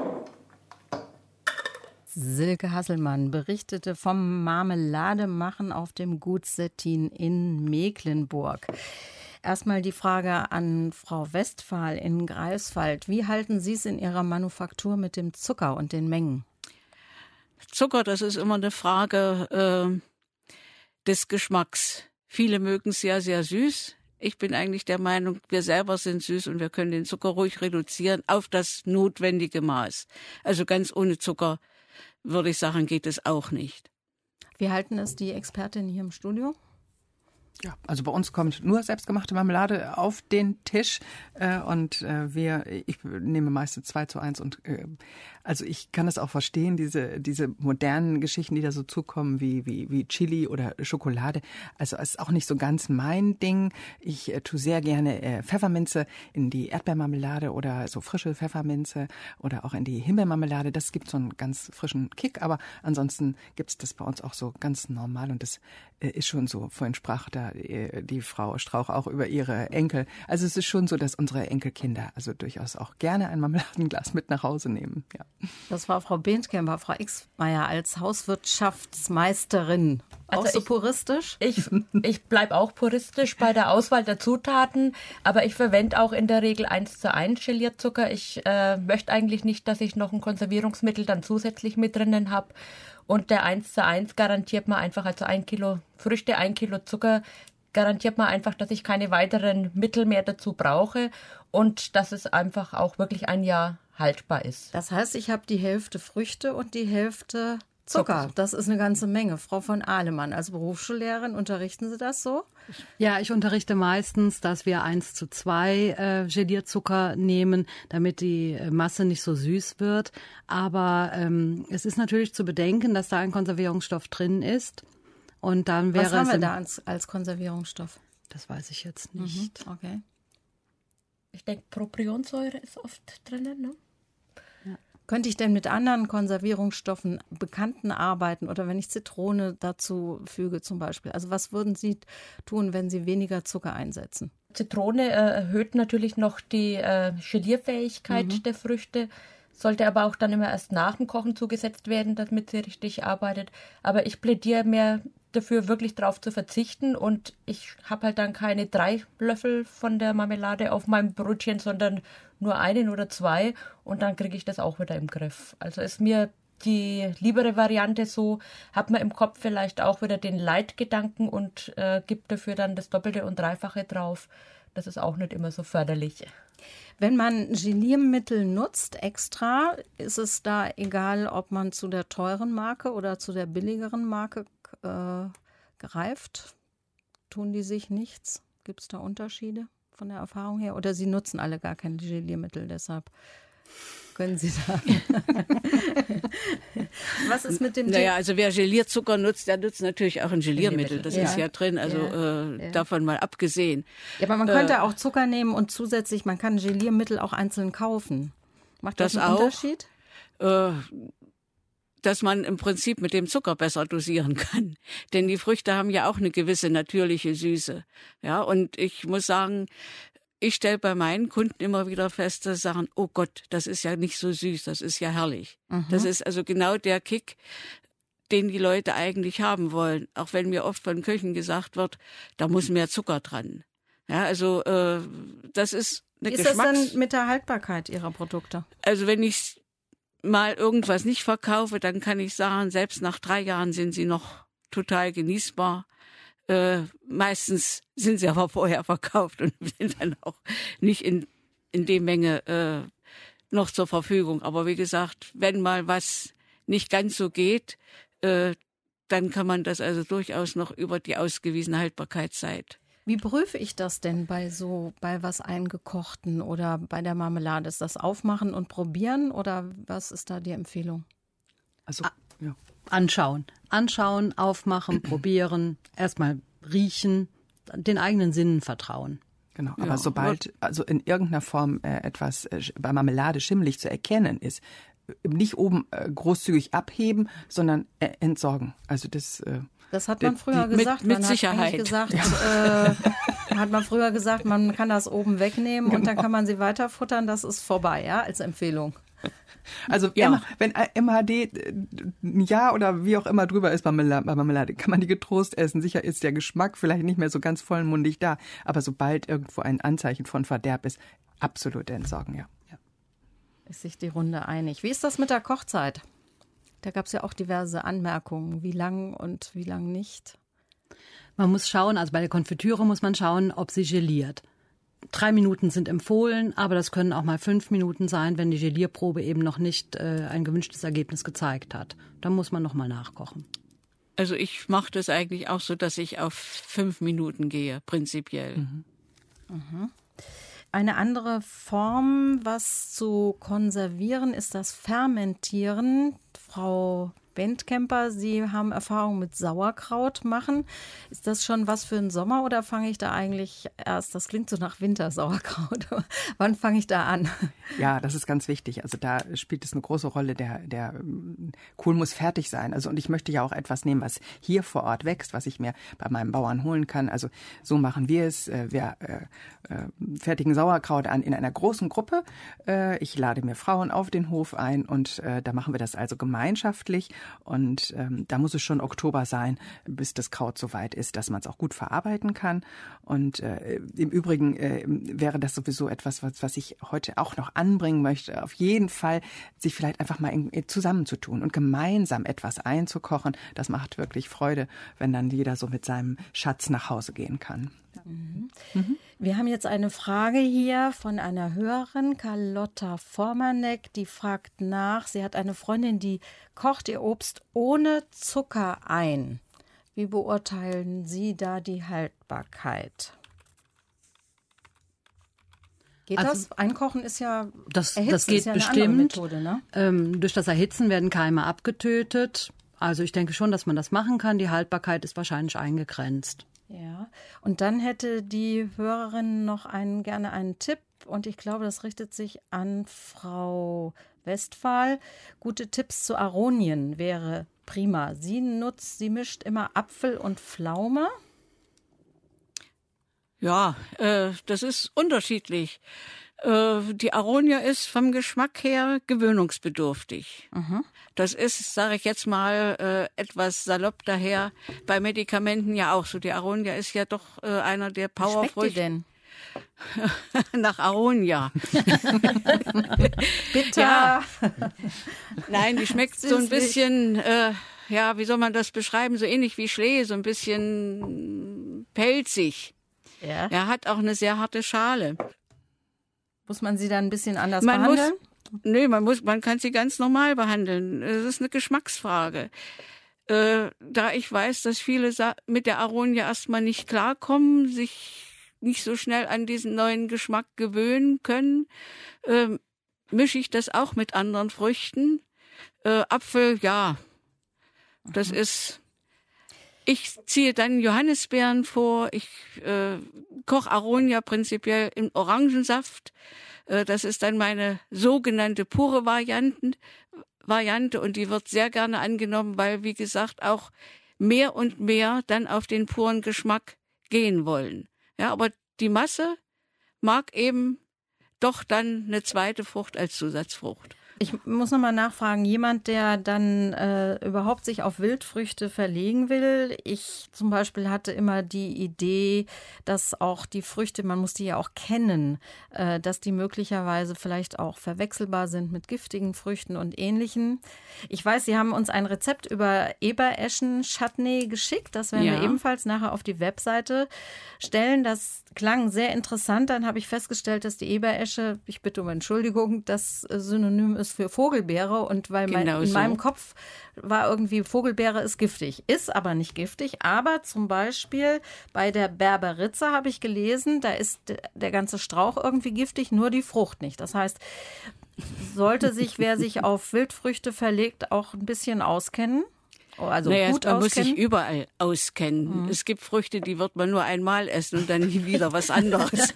Silke Hasselmann berichtete vom Marmelademachen auf dem Gut Stettin in Mecklenburg. Erstmal die Frage an Frau Westphal in Greifswald. Wie halten Sie es in Ihrer Manufaktur mit dem Zucker und den Mengen? Zucker, das ist immer eine Frage äh, des Geschmacks. Viele mögen es sehr, sehr süß. Ich bin eigentlich der Meinung, wir selber sind süß und wir können den Zucker ruhig reduzieren auf das notwendige Maß. Also ganz ohne Zucker, würde ich sagen, geht es auch nicht. Wie halten es die Expertin hier im Studio? Ja, also bei uns kommt nur selbstgemachte Marmelade auf den Tisch äh, und äh, wir, ich nehme meistens zwei zu eins und äh, also ich kann das auch verstehen, diese diese modernen Geschichten, die da so zukommen, wie wie wie Chili oder Schokolade. Also es ist auch nicht so ganz mein Ding. Ich äh, tue sehr gerne äh, Pfefferminze in die Erdbeermarmelade oder so frische Pfefferminze oder auch in die Himbeermarmelade. Das gibt so einen ganz frischen Kick, aber ansonsten gibt's das bei uns auch so ganz normal und das äh, ist schon so. Vorhin sprach da die Frau Strauch auch über ihre Enkel. Also es ist schon so, dass unsere Enkelkinder also durchaus auch gerne ein Marmeladenglas mit nach Hause nehmen. Ja. Das war Frau Behnkemper, Frau Ixmeier als Hauswirtschaftsmeisterin. Also auch so ich, puristisch? Ich, ich bleibe auch puristisch bei der Auswahl der Zutaten, aber ich verwende auch in der Regel eins zu eins Gelierzucker. Ich äh, möchte eigentlich nicht, dass ich noch ein Konservierungsmittel dann zusätzlich mit drinnen habe. Und der eins zu eins garantiert mir einfach, also ein Kilo Früchte, ein Kilo Zucker, garantiert mir einfach, dass ich keine weiteren Mittel mehr dazu brauche und dass es einfach auch wirklich ein Jahr haltbar ist. Das heißt, ich habe die Hälfte Früchte und die Hälfte Zucker, das ist eine ganze Menge. Frau von Ahlemann, als Berufsschullehrerin, unterrichten Sie das so? Ja, ich unterrichte meistens, dass wir eins zu zwei äh, Gelierzucker nehmen, damit die Masse nicht so süß wird. Aber ähm, es ist natürlich zu bedenken, dass da ein Konservierungsstoff drin ist. Und dann wäre Was haben es wir da als, als Konservierungsstoff? Das weiß ich jetzt nicht. Mhm, okay. Ich denke, Propionsäure ist oft drinnen, ne? Könnte ich denn mit anderen Konservierungsstoffen Bekannten arbeiten oder wenn ich Zitrone dazu füge zum Beispiel? Also was würden Sie tun, wenn Sie weniger Zucker einsetzen? Zitrone äh, erhöht natürlich noch die äh, Gelierfähigkeit mhm. der Früchte, sollte aber auch dann immer erst nach dem Kochen zugesetzt werden, damit sie richtig arbeitet. Aber ich plädiere mehr dafür, wirklich darauf zu verzichten und ich habe halt dann keine drei Löffel von der Marmelade auf meinem Brötchen, sondern nur einen oder zwei und dann kriege ich das auch wieder im Griff. Also ist mir die liebere Variante so, hat man im Kopf vielleicht auch wieder den Leitgedanken und äh, gibt dafür dann das Doppelte und Dreifache drauf. Das ist auch nicht immer so förderlich. Wenn man Geliermittel nutzt extra, ist es da egal, ob man zu der teuren Marke oder zu der billigeren Marke äh, greift? Tun die sich nichts? Gibt es da Unterschiede von der Erfahrung her? Oder Sie nutzen alle gar keine Geliermittel, deshalb können Sie sagen. Was ist mit dem Naja, also wer Gelierzucker nutzt, der nutzt natürlich auch ein Geliermittel. Das ja. ist ja drin, also ja. Äh, ja. davon mal abgesehen. Ja, aber man könnte äh, auch Zucker nehmen und zusätzlich, man kann Geliermittel auch einzeln kaufen. Macht das, das einen auch, Unterschied? Äh, dass man im Prinzip mit dem Zucker besser dosieren kann. Denn die Früchte haben ja auch eine gewisse natürliche Süße. Ja, und ich muss sagen, ich stelle bei meinen Kunden immer wieder fest, dass sie sagen, oh Gott, das ist ja nicht so süß, das ist ja herrlich. Mhm. Das ist also genau der Kick, den die Leute eigentlich haben wollen. Auch wenn mir oft von Köchen gesagt wird, da muss mehr Zucker dran. Ja, also äh, das ist eine Wie ist Geschmacks... das denn mit der Haltbarkeit Ihrer Produkte? Also wenn ich mal irgendwas nicht verkaufe, dann kann ich sagen, selbst nach drei Jahren sind sie noch total genießbar. Äh, meistens sind sie aber vorher verkauft und sind dann auch nicht in, in der Menge äh, noch zur Verfügung. Aber wie gesagt, wenn mal was nicht ganz so geht, äh, dann kann man das also durchaus noch über die ausgewiesene Haltbarkeitszeit. Wie prüfe ich das denn bei so, bei was Eingekochten oder bei der Marmelade? Ist das Aufmachen und Probieren oder was ist da die Empfehlung? Also, ja. Anschauen. Anschauen, aufmachen, probieren, erstmal riechen, den eigenen Sinnen vertrauen. Genau, aber ja. sobald also in irgendeiner Form äh, etwas äh, bei Marmelade schimmelig zu erkennen ist, nicht oben äh, großzügig abheben, sondern äh, entsorgen. Also das äh, Das hat man früher die, gesagt. Mit, mit man Sicherheit. Hat gesagt ja. äh, hat man früher gesagt, man kann das oben wegnehmen genau. und dann kann man sie weiterfuttern. Das ist vorbei, ja, als Empfehlung. Also ja. M, wenn M H D ein Jahr oder wie auch immer drüber ist bei Marmelade, kann man die getrost essen. Sicher ist der Geschmack vielleicht nicht mehr so ganz vollmundig da, aber sobald irgendwo ein Anzeichen von Verderb ist, absolut entsorgen, ja. ja. Ist sich die Runde einig. Wie ist das mit der Kochzeit? Da gab es ja auch diverse Anmerkungen, wie lang und wie lang nicht. Man muss schauen, also bei der Konfitüre muss man schauen, ob sie geliert. Drei Minuten sind empfohlen, aber das können auch mal fünf Minuten sein, wenn die Gelierprobe eben noch nicht äh, ein gewünschtes Ergebnis gezeigt hat. Dann muss man noch mal nachkochen. Also ich mache das eigentlich auch so, dass ich auf fünf Minuten gehe, prinzipiell. Mhm. Mhm. Eine andere Form, was zu konservieren, ist das Fermentieren. Frau Bentkemper, Sie haben Erfahrung mit Sauerkraut machen. Ist das schon was für den Sommer oder fange ich da eigentlich erst, das klingt so nach Wintersauerkraut, wann fange ich da an? Ja, das ist ganz wichtig. Also da spielt es eine große Rolle, der, der Kohl muss fertig sein. Also und ich möchte ja auch etwas nehmen, was hier vor Ort wächst, was ich mir bei meinem Bauern holen kann. Also so machen wir es. Wir äh, fertigen Sauerkraut an in einer großen Gruppe. Ich lade mir Frauen auf den Hof ein und äh, da machen wir das also gemeinschaftlich. Und ähm, da muss es schon Oktober sein, bis das Kraut so weit ist, dass man es auch gut verarbeiten kann. Und äh, im Übrigen äh, wäre das sowieso etwas, was, was ich heute auch noch anbringen möchte. Auf jeden Fall sich vielleicht einfach mal in, in, zusammenzutun und gemeinsam etwas einzukochen. Das macht wirklich Freude, wenn dann jeder so mit seinem Schatz nach Hause gehen kann. Mhm. Mhm. Wir haben jetzt eine Frage hier von einer Hörerin, Carlotta Formanek, die fragt nach, sie hat eine Freundin, die kocht ihr Obst ohne Zucker ein. Wie beurteilen Sie da die Haltbarkeit? Geht also, das? Einkochen ist ja das, erhitzen, das geht ist ja bestimmt. Eine Methode, ne? ähm, durch das Erhitzen werden Keime abgetötet. Also ich denke schon, dass man das machen kann. Die Haltbarkeit ist wahrscheinlich eingegrenzt. Ja, und dann hätte die Hörerin noch einen, gerne einen Tipp. Und ich glaube, das richtet sich an Frau Westphal. Gute Tipps zu Aronien wäre prima. Sie nutzt, sie mischt immer Apfel und Pflaume. Ja, äh, das ist unterschiedlich. Äh, die Aronia ist vom Geschmack her gewöhnungsbedürftig. Mhm. Das ist, sage ich jetzt mal, äh, etwas salopp daher, bei Medikamenten ja auch so. Die Aronia ist ja doch äh, einer der Powerfrüchte. Wie schmeckt die denn? Nach Aronia. Bitter. Ja. Nein, die schmeckt so ein bisschen, äh, ja, wie soll man das beschreiben, so ähnlich wie Schlee, so ein bisschen pelzig. Ja. Er hat auch eine sehr harte Schale. Muss man sie dann ein bisschen anders man behandeln? Muss, nee, man, muss, man kann sie ganz normal behandeln. Es ist eine Geschmacksfrage. Äh, da ich weiß, dass viele mit der Aronia erstmal nicht klarkommen, sich nicht so schnell an diesen neuen Geschmack gewöhnen können, äh, mische ich das auch mit anderen Früchten. Äh, Apfel, ja, das mhm. ist... Ich ziehe dann Johannisbeeren vor, ich äh, koche Aronia prinzipiell im Orangensaft. Äh, das ist dann meine sogenannte pure Varianten, Variante und die wird sehr gerne angenommen, weil, wie gesagt, auch mehr und mehr dann auf den puren Geschmack gehen wollen. Ja, aber die Masse mag eben doch dann eine zweite Frucht als Zusatzfrucht. Ich muss nochmal nachfragen, jemand, der dann äh, überhaupt sich auf Wildfrüchte verlegen will. Ich zum Beispiel hatte immer die Idee, dass auch die Früchte, man muss die ja auch kennen, äh, dass die möglicherweise vielleicht auch verwechselbar sind mit giftigen Früchten und Ähnlichem. Ich weiß, Sie haben uns ein Rezept über Ebereschen-Chutney geschickt. Das werden ja. wir ebenfalls nachher auf die Webseite stellen. Das klang sehr interessant. Dann habe ich festgestellt, dass die Eberesche, ich bitte um Entschuldigung, das Synonym ist für Vogelbeere und weil mein, genau in so. meinem Kopf war irgendwie Vogelbeere ist giftig, ist aber nicht giftig, aber zum Beispiel bei der Berberitze habe ich gelesen, da ist der ganze Strauch irgendwie giftig, nur die Frucht nicht. Das heißt, sollte sich, wer sich auf Wildfrüchte verlegt, auch ein bisschen auskennen. Also naja, gut man auskennen. muss sich überall auskennen. Mhm. Es gibt Früchte, die wird man nur einmal essen und dann nie wieder was anderes.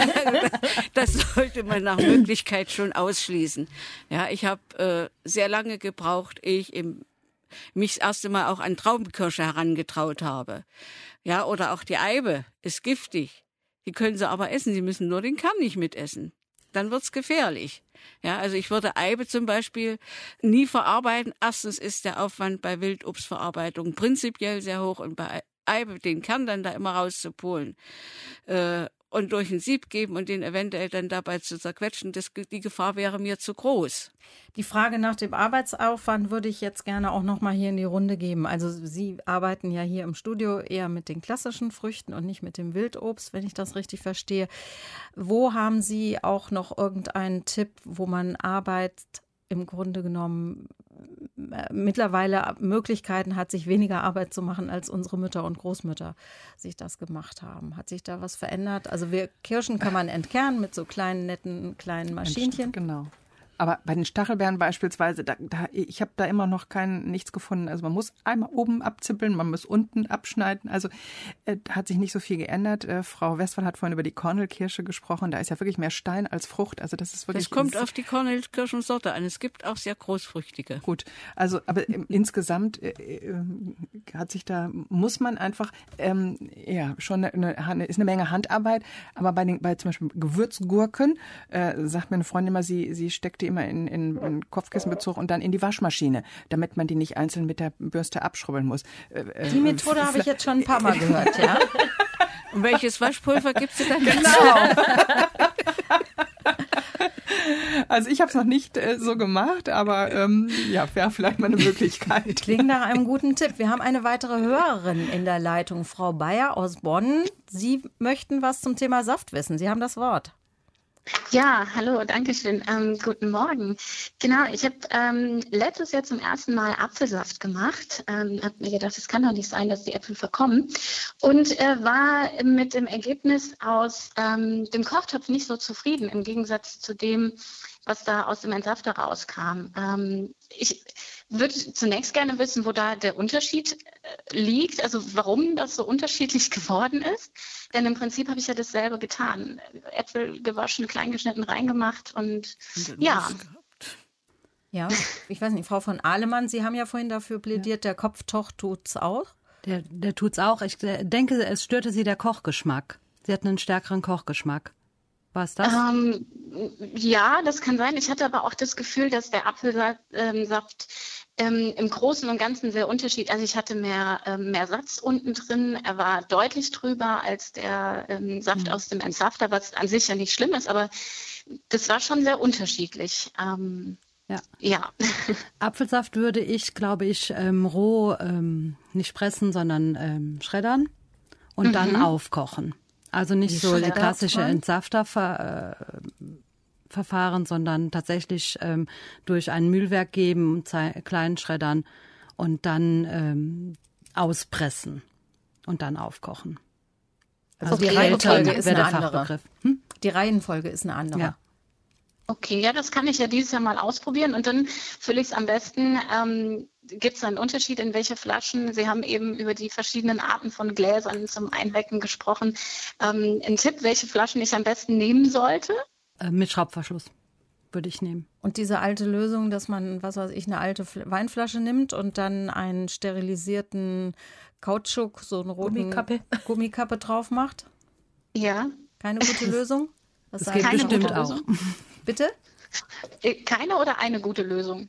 Das sollte man nach Möglichkeit schon ausschließen. Ja, ich habe äh, sehr lange gebraucht, ehe ich im, mich das erste Mal auch an Traubenkirsche herangetraut habe. Ja, oder auch die Eibe ist giftig. Die können Sie aber essen, Sie müssen nur den Kern nicht mitessen. Dann wird's gefährlich. Ja, also ich würde Eibe zum Beispiel nie verarbeiten. Erstens ist der Aufwand bei Wildobstverarbeitung prinzipiell sehr hoch und bei Eibe den Kern dann da immer rauszupolen äh, und durch ein Sieb geben und den eventuell dann dabei zu zerquetschen, das, die Gefahr wäre mir zu groß. Die Frage nach dem Arbeitsaufwand würde ich jetzt gerne auch noch mal hier in die Runde geben. Also Sie arbeiten ja hier im Studio eher mit den klassischen Früchten und nicht mit dem Wildobst, wenn ich das richtig verstehe. Wo haben Sie auch noch irgendeinen Tipp, wo man Arbeit im Grunde genommen mittlerweile Möglichkeiten hat, sich weniger Arbeit zu machen, als unsere Mütter und Großmütter sich das gemacht haben? Hat sich da was verändert? Also wir, Kirschen kann man entkernen mit so kleinen, netten, kleinen Maschinchen. Genau. Aber bei den Stachelbeeren beispielsweise, da, da, ich habe da immer noch kein nichts gefunden. Also man muss einmal oben abzippeln, man muss unten abschneiden. Also äh, hat sich nicht so viel geändert. Äh, Frau Westphal hat vorhin über die Kornelkirsche gesprochen. Da ist ja wirklich mehr Stein als Frucht. Also das ist wirklich. Das kommt auf die Kornelkirschensorte an. Es gibt auch sehr großfrüchtige. Gut, also aber äh, insgesamt äh, äh, hat sich da muss man einfach ähm, ja schon eine, eine ist eine Menge Handarbeit. Aber bei den bei zum Beispiel Gewürzgurken äh, sagt mir eine Freundin immer, sie sie steckt die immer in, in, in Kopfkissenbezug und dann in die Waschmaschine, damit man die nicht einzeln mit der Bürste abschrubbeln muss. Die Methode habe ich jetzt schon ein paar Mal gehört, ja. Und welches Waschpulver gibt es dann? Genau. Also ich habe es noch nicht äh, so gemacht, aber ähm, ja, wäre vielleicht mal eine Möglichkeit. Klingt nach einem guten Tipp. Wir haben eine weitere Hörerin in der Leitung, Frau Bayer aus Bonn. Sie möchten was zum Thema Saft wissen. Sie haben das Wort. Ja, hallo, danke schön. Ähm, guten Morgen. Genau, ich habe ähm, letztes Jahr zum ersten Mal Apfelsaft gemacht. Ähm, habe mir gedacht, es kann doch nicht sein, dass die Äpfel verkommen. Und äh, war mit dem Ergebnis aus ähm, dem Kochtopf nicht so zufrieden, im Gegensatz zu dem, was da aus dem Entsafter rauskam. Ähm, ich würde zunächst gerne wissen, wo da der Unterschied äh, liegt, also warum das so unterschiedlich geworden ist. Denn im Prinzip habe ich ja dasselbe getan. Äpfel gewaschen, kleingeschnitten, reingemacht und, und ja. Ja, ich weiß nicht, Frau von Ahlemann, Sie haben ja vorhin dafür plädiert, der Kopftoch tut's auch. Der, der tut's auch. Ich denke, es störte Sie der Kochgeschmack. Sie hatten einen stärkeren Kochgeschmack. War es das? Ähm, ja, das kann sein. Ich hatte aber auch das Gefühl, dass der Apfelsaft ähm, ähm, im Großen und Ganzen sehr unterschiedlich. Also ich hatte mehr, ähm, mehr Satz unten drin. Er war deutlich drüber als der ähm, Saft mhm. aus dem Entsafter, was an sich ja nicht schlimm ist, aber das war schon sehr unterschiedlich. Ähm, ja. ja. Apfelsaft würde ich, glaube ich, ähm, roh ähm, nicht pressen, sondern ähm, schreddern und mhm. dann aufkochen. Also nicht so die klassische Entsafterverfahren, sondern tatsächlich ähm, durch ein Mühlwerk geben, klein schreddern und dann ähm, auspressen und dann aufkochen. Also okay, die Reihenfolge ist eine andere. Hm? Die Reihenfolge ist eine andere. Ja. Okay, ja, das kann ich ja dieses Jahr mal ausprobieren und dann fülle ich es am besten. Ähm, Gibt es einen Unterschied in welche Flaschen? Sie haben eben über die verschiedenen Arten von Gläsern zum Einwecken gesprochen. Ähm, ein Tipp, welche Flaschen ich am besten nehmen sollte? Äh, mit Schraubverschluss würde ich nehmen. Und diese alte Lösung, dass man, was weiß ich, eine alte Weinflasche nimmt und dann einen sterilisierten Kautschuk, so einen roten Gummikappe, Gummikappe drauf macht? Ja. Keine gute Lösung? Das, das geht bestimmt auch. Bitte? Keine oder eine gute Lösung?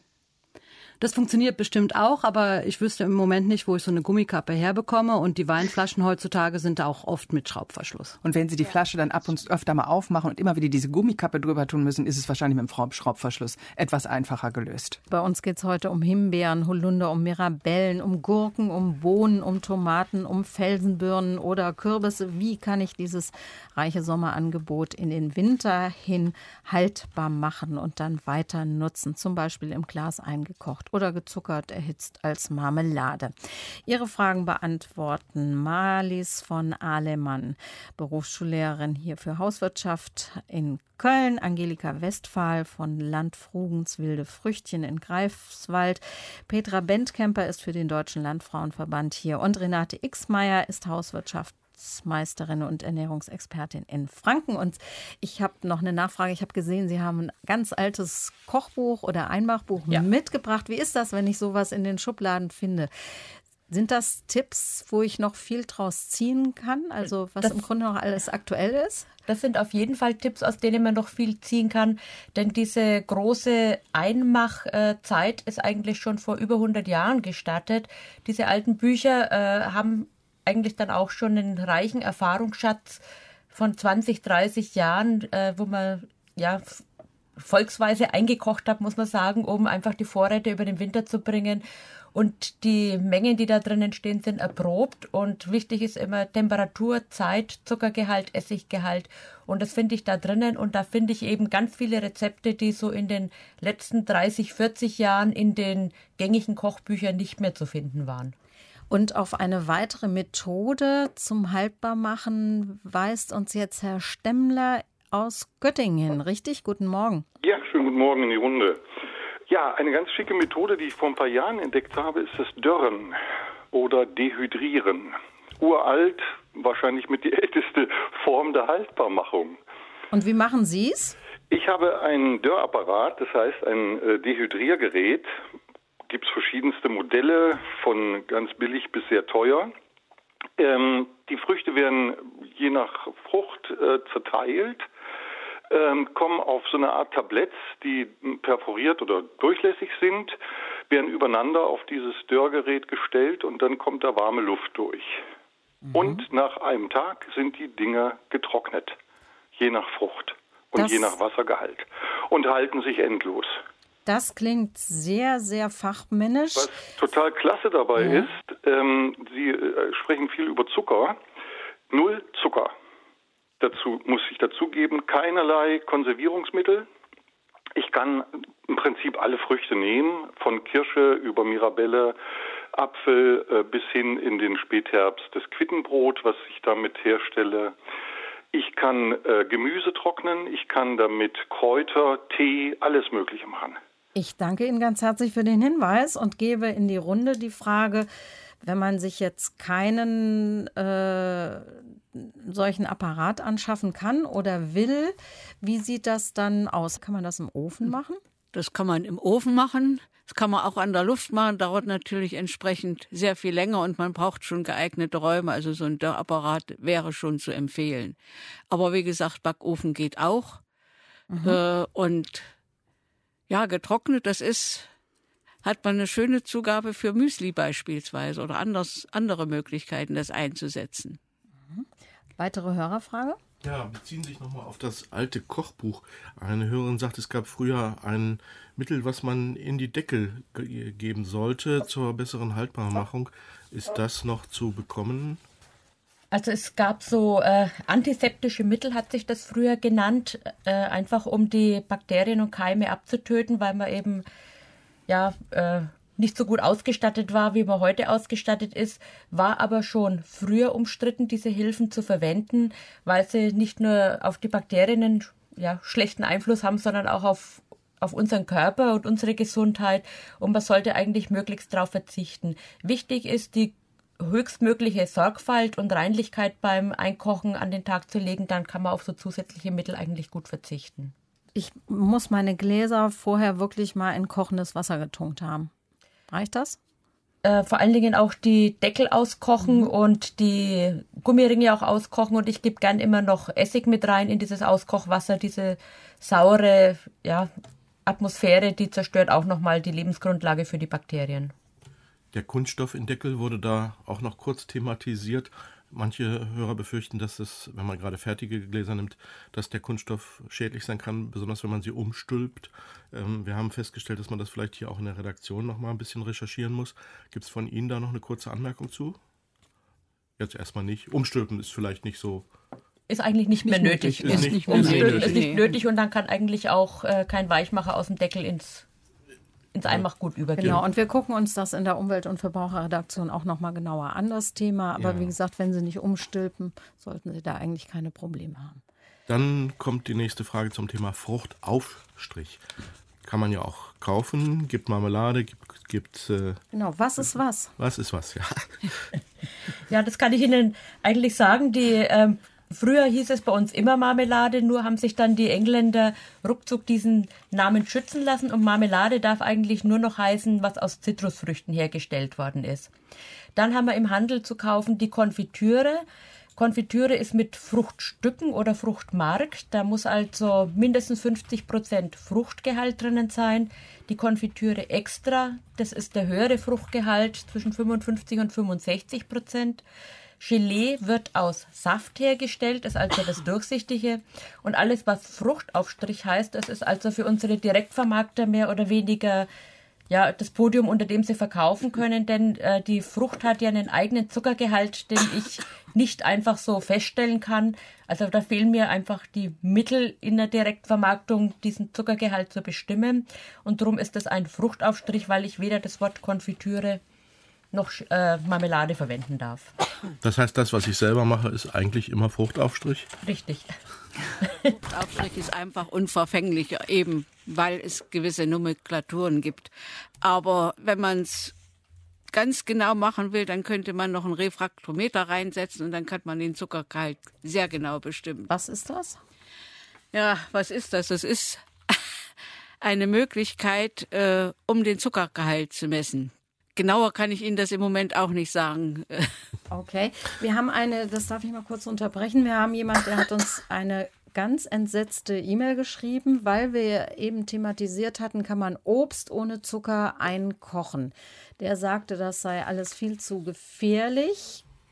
Das funktioniert bestimmt auch, aber ich wüsste im Moment nicht, wo ich so eine Gummikappe herbekomme. Und die Weinflaschen heutzutage sind auch oft mit Schraubverschluss. Und wenn Sie die Flasche dann ab und öfter mal aufmachen und immer wieder diese Gummikappe drüber tun müssen, ist es wahrscheinlich mit dem Schraubverschluss etwas einfacher gelöst. Bei uns geht es heute um Himbeeren, Holunder, um Mirabellen, um Gurken, um Bohnen, um Tomaten, um Felsenbirnen oder Kürbisse. Wie kann ich dieses reiche Sommerangebot in den Winter hin haltbar machen und dann weiter nutzen? Zum Beispiel im Glas eingekocht oder gezuckert, erhitzt als Marmelade. Ihre Fragen beantworten Marlies von Ahlemann, Berufsschullehrerin hier für Hauswirtschaft in Köln, Angelika Westphal von Land Frugens Wilde Früchtchen in Greifswald, Petra Bentkemper ist für den Deutschen Landfrauenverband hier und Renate Ixmeier ist Hauswirtschaft Meisterin und Ernährungsexpertin in Franken. Und ich habe noch eine Nachfrage. Ich habe gesehen, Sie haben ein ganz altes Kochbuch oder Einmachbuch ja. mitgebracht. Wie ist das, wenn ich sowas in den Schubladen finde? Sind das Tipps, wo ich noch viel draus ziehen kann? Also was das, im Grunde noch alles aktuell ist? Das sind auf jeden Fall Tipps, aus denen man noch viel ziehen kann. Denn diese große Einmachzeit ist eigentlich schon vor über hundert Jahren gestartet. Diese alten Bücher äh, haben eigentlich dann auch schon einen reichen Erfahrungsschatz von zwanzig, dreißig Jahren, äh, wo man ja volksweise eingekocht hat, muss man sagen, um einfach die Vorräte über den Winter zu bringen. Und die Mengen, die da drinnen stehen, sind erprobt. Und wichtig ist immer Temperatur, Zeit, Zuckergehalt, Essiggehalt. Und das finde ich da drinnen. Und da finde ich eben ganz viele Rezepte, die so in den letzten dreißig, vierzig Jahren in den gängigen Kochbüchern nicht mehr zu finden waren. Und auf eine weitere Methode zum Haltbarmachen weist uns jetzt Herr Stemmler aus Göttingen. Richtig? Guten Morgen. Ja, schönen guten Morgen in die Runde. Ja, eine ganz schicke Methode, die ich vor ein paar Jahren entdeckt habe, ist das Dörren oder Dehydrieren. Uralt, wahrscheinlich mit die älteste Form der Haltbarmachung. Und wie machen Sie es? Ich habe einen Dörrapparat, das heißt ein äh, Dehydriergerät. Gibt es verschiedenste Modelle, von ganz billig bis sehr teuer. Ähm, die Früchte werden je nach Frucht äh, zerteilt, ähm, kommen auf so eine Art Tabletts, die perforiert oder durchlässig sind, werden übereinander auf dieses Dörrgerät gestellt und dann kommt da warme Luft durch. Mhm. Und nach einem Tag sind die Dinger getrocknet, je nach Frucht. und das, je nach Wassergehalt und halten sich endlos. Das klingt sehr, sehr fachmännisch. Was total klasse dabei ja. ist, ähm, Sie äh, sprechen viel über Zucker. Null Zucker. Dazu muss ich dazugeben, keinerlei Konservierungsmittel. Ich kann im Prinzip alle Früchte nehmen, von Kirsche über Mirabelle, Apfel äh, bis hin in den Spätherbst das Quittenbrot, was ich damit herstelle. Ich kann äh, Gemüse trocknen, ich kann damit Kräuter, Tee, alles Mögliche machen. Ich danke Ihnen ganz herzlich für den Hinweis und gebe in die Runde die Frage, wenn man sich jetzt keinen äh, solchen Apparat anschaffen kann oder will, wie sieht das dann aus? Kann man das im Ofen machen? Das kann man im Ofen machen. Das kann man auch an der Luft machen, dauert natürlich entsprechend sehr viel länger und man braucht schon geeignete Räume. Also so ein Dörrapparat wäre schon zu empfehlen. Aber wie gesagt, Backofen geht auch. Mhm. Äh, und ja, getrocknet, das ist, hat man eine schöne Zugabe für Müsli beispielsweise oder anders, andere Möglichkeiten, das einzusetzen. Mhm. Weitere Hörerfrage? Ja, beziehen sich nochmal auf das alte Kochbuch. Eine Hörerin sagt, es gab früher ein Mittel, was man in die Deckel ge- geben sollte zur besseren Haltbarmachung. Ist das noch zu bekommen? Also es gab so äh, antiseptische Mittel, hat sich das früher genannt, äh, einfach um die Bakterien und Keime abzutöten, weil man eben ja äh, nicht so gut ausgestattet war, wie man heute ausgestattet ist, war aber schon früher umstritten, diese Hilfen zu verwenden, weil sie nicht nur auf die Bakterien einen ja, schlechten Einfluss haben, sondern auch auf, auf unseren Körper und unsere Gesundheit. Und man sollte eigentlich möglichst darauf verzichten. Wichtig ist, die höchstmögliche Sorgfalt und Reinlichkeit beim Einkochen an den Tag zu legen, dann kann man auf so zusätzliche Mittel eigentlich gut verzichten. Ich muss meine Gläser vorher wirklich mal in kochendes Wasser getunkt haben. Reicht das? Äh, vor allen Dingen auch die Deckel auskochen mhm. und die Gummiringe auch auskochen. Und ich gebe gern immer noch Essig mit rein in dieses Auskochwasser. Diese saure ja, Atmosphäre, die zerstört auch nochmal die Lebensgrundlage für die Bakterien. Der Kunststoff in Deckel wurde da auch noch kurz thematisiert. Manche Hörer befürchten, dass es, wenn man gerade fertige Gläser nimmt, dass der Kunststoff schädlich sein kann, besonders wenn man sie umstülpt. Ähm, wir haben festgestellt, dass man das vielleicht hier auch in der Redaktion noch mal ein bisschen recherchieren muss. Gibt es von Ihnen da noch eine kurze Anmerkung zu? Jetzt erstmal nicht. Umstülpen ist vielleicht nicht so... Ist eigentlich nicht mehr nötig. Ist nicht, nicht Umstülpen nötig. ist nicht nötig und dann kann eigentlich auch äh, kein Weichmacher aus dem Deckel ins... ins Einmachgut übergehen. Genau, und wir gucken uns das in der Umwelt- und Verbraucherredaktion auch noch mal genauer an, das Thema. Aber ja. wie gesagt, wenn Sie nicht umstülpen, sollten Sie da eigentlich keine Probleme haben. Dann kommt die nächste Frage zum Thema Fruchtaufstrich. Kann man ja auch kaufen, gibt Marmelade, gibt... gibt äh, genau, was ist was? Was ist was, ja. Ja, das kann ich Ihnen eigentlich sagen, die... Ähm, Früher hieß es bei uns immer Marmelade, nur haben sich dann die Engländer ruckzuck diesen Namen schützen lassen und Marmelade darf eigentlich nur noch heißen, was aus Zitrusfrüchten hergestellt worden ist. Dann haben wir im Handel zu kaufen die Konfitüre. Konfitüre ist mit Fruchtstücken oder Fruchtmark. Da muss also mindestens fünfzig Prozent Fruchtgehalt drinnen sein. Die Konfitüre extra, das ist der höhere Fruchtgehalt, zwischen fünfundfünfzig und fünfundsechzig Prozent. Gelee wird aus Saft hergestellt, ist also das Durchsichtige. Und alles, was Fruchtaufstrich heißt, das ist also für unsere Direktvermarkter mehr oder weniger ja, das Podium, unter dem sie verkaufen können. Denn äh, die Frucht hat ja einen eigenen Zuckergehalt, den ich nicht einfach so feststellen kann. Also da fehlen mir einfach die Mittel in der Direktvermarktung, diesen Zuckergehalt zu bestimmen. Und darum ist das ein Fruchtaufstrich, weil ich weder das Wort Konfitüre noch äh, Marmelade verwenden darf. Das heißt, das, was ich selber mache, ist eigentlich immer Fruchtaufstrich? Richtig. Fruchtaufstrich ist einfach unverfänglicher, eben weil es gewisse Nomenklaturen gibt. Aber wenn man es ganz genau machen will, dann könnte man noch einen Refraktometer reinsetzen und dann kann man den Zuckergehalt sehr genau bestimmen. Was ist das? Ja, was ist das? Das ist eine Möglichkeit, äh, um den Zuckergehalt zu messen. Genauer kann ich Ihnen das im Moment auch nicht sagen. Okay, wir haben eine, das darf ich mal kurz unterbrechen, wir haben jemanden, der hat uns eine ganz entsetzte E-Mail geschrieben, weil wir eben thematisiert hatten, kann man Obst ohne Zucker einkochen. Der sagte, das sei alles viel zu gefährlich.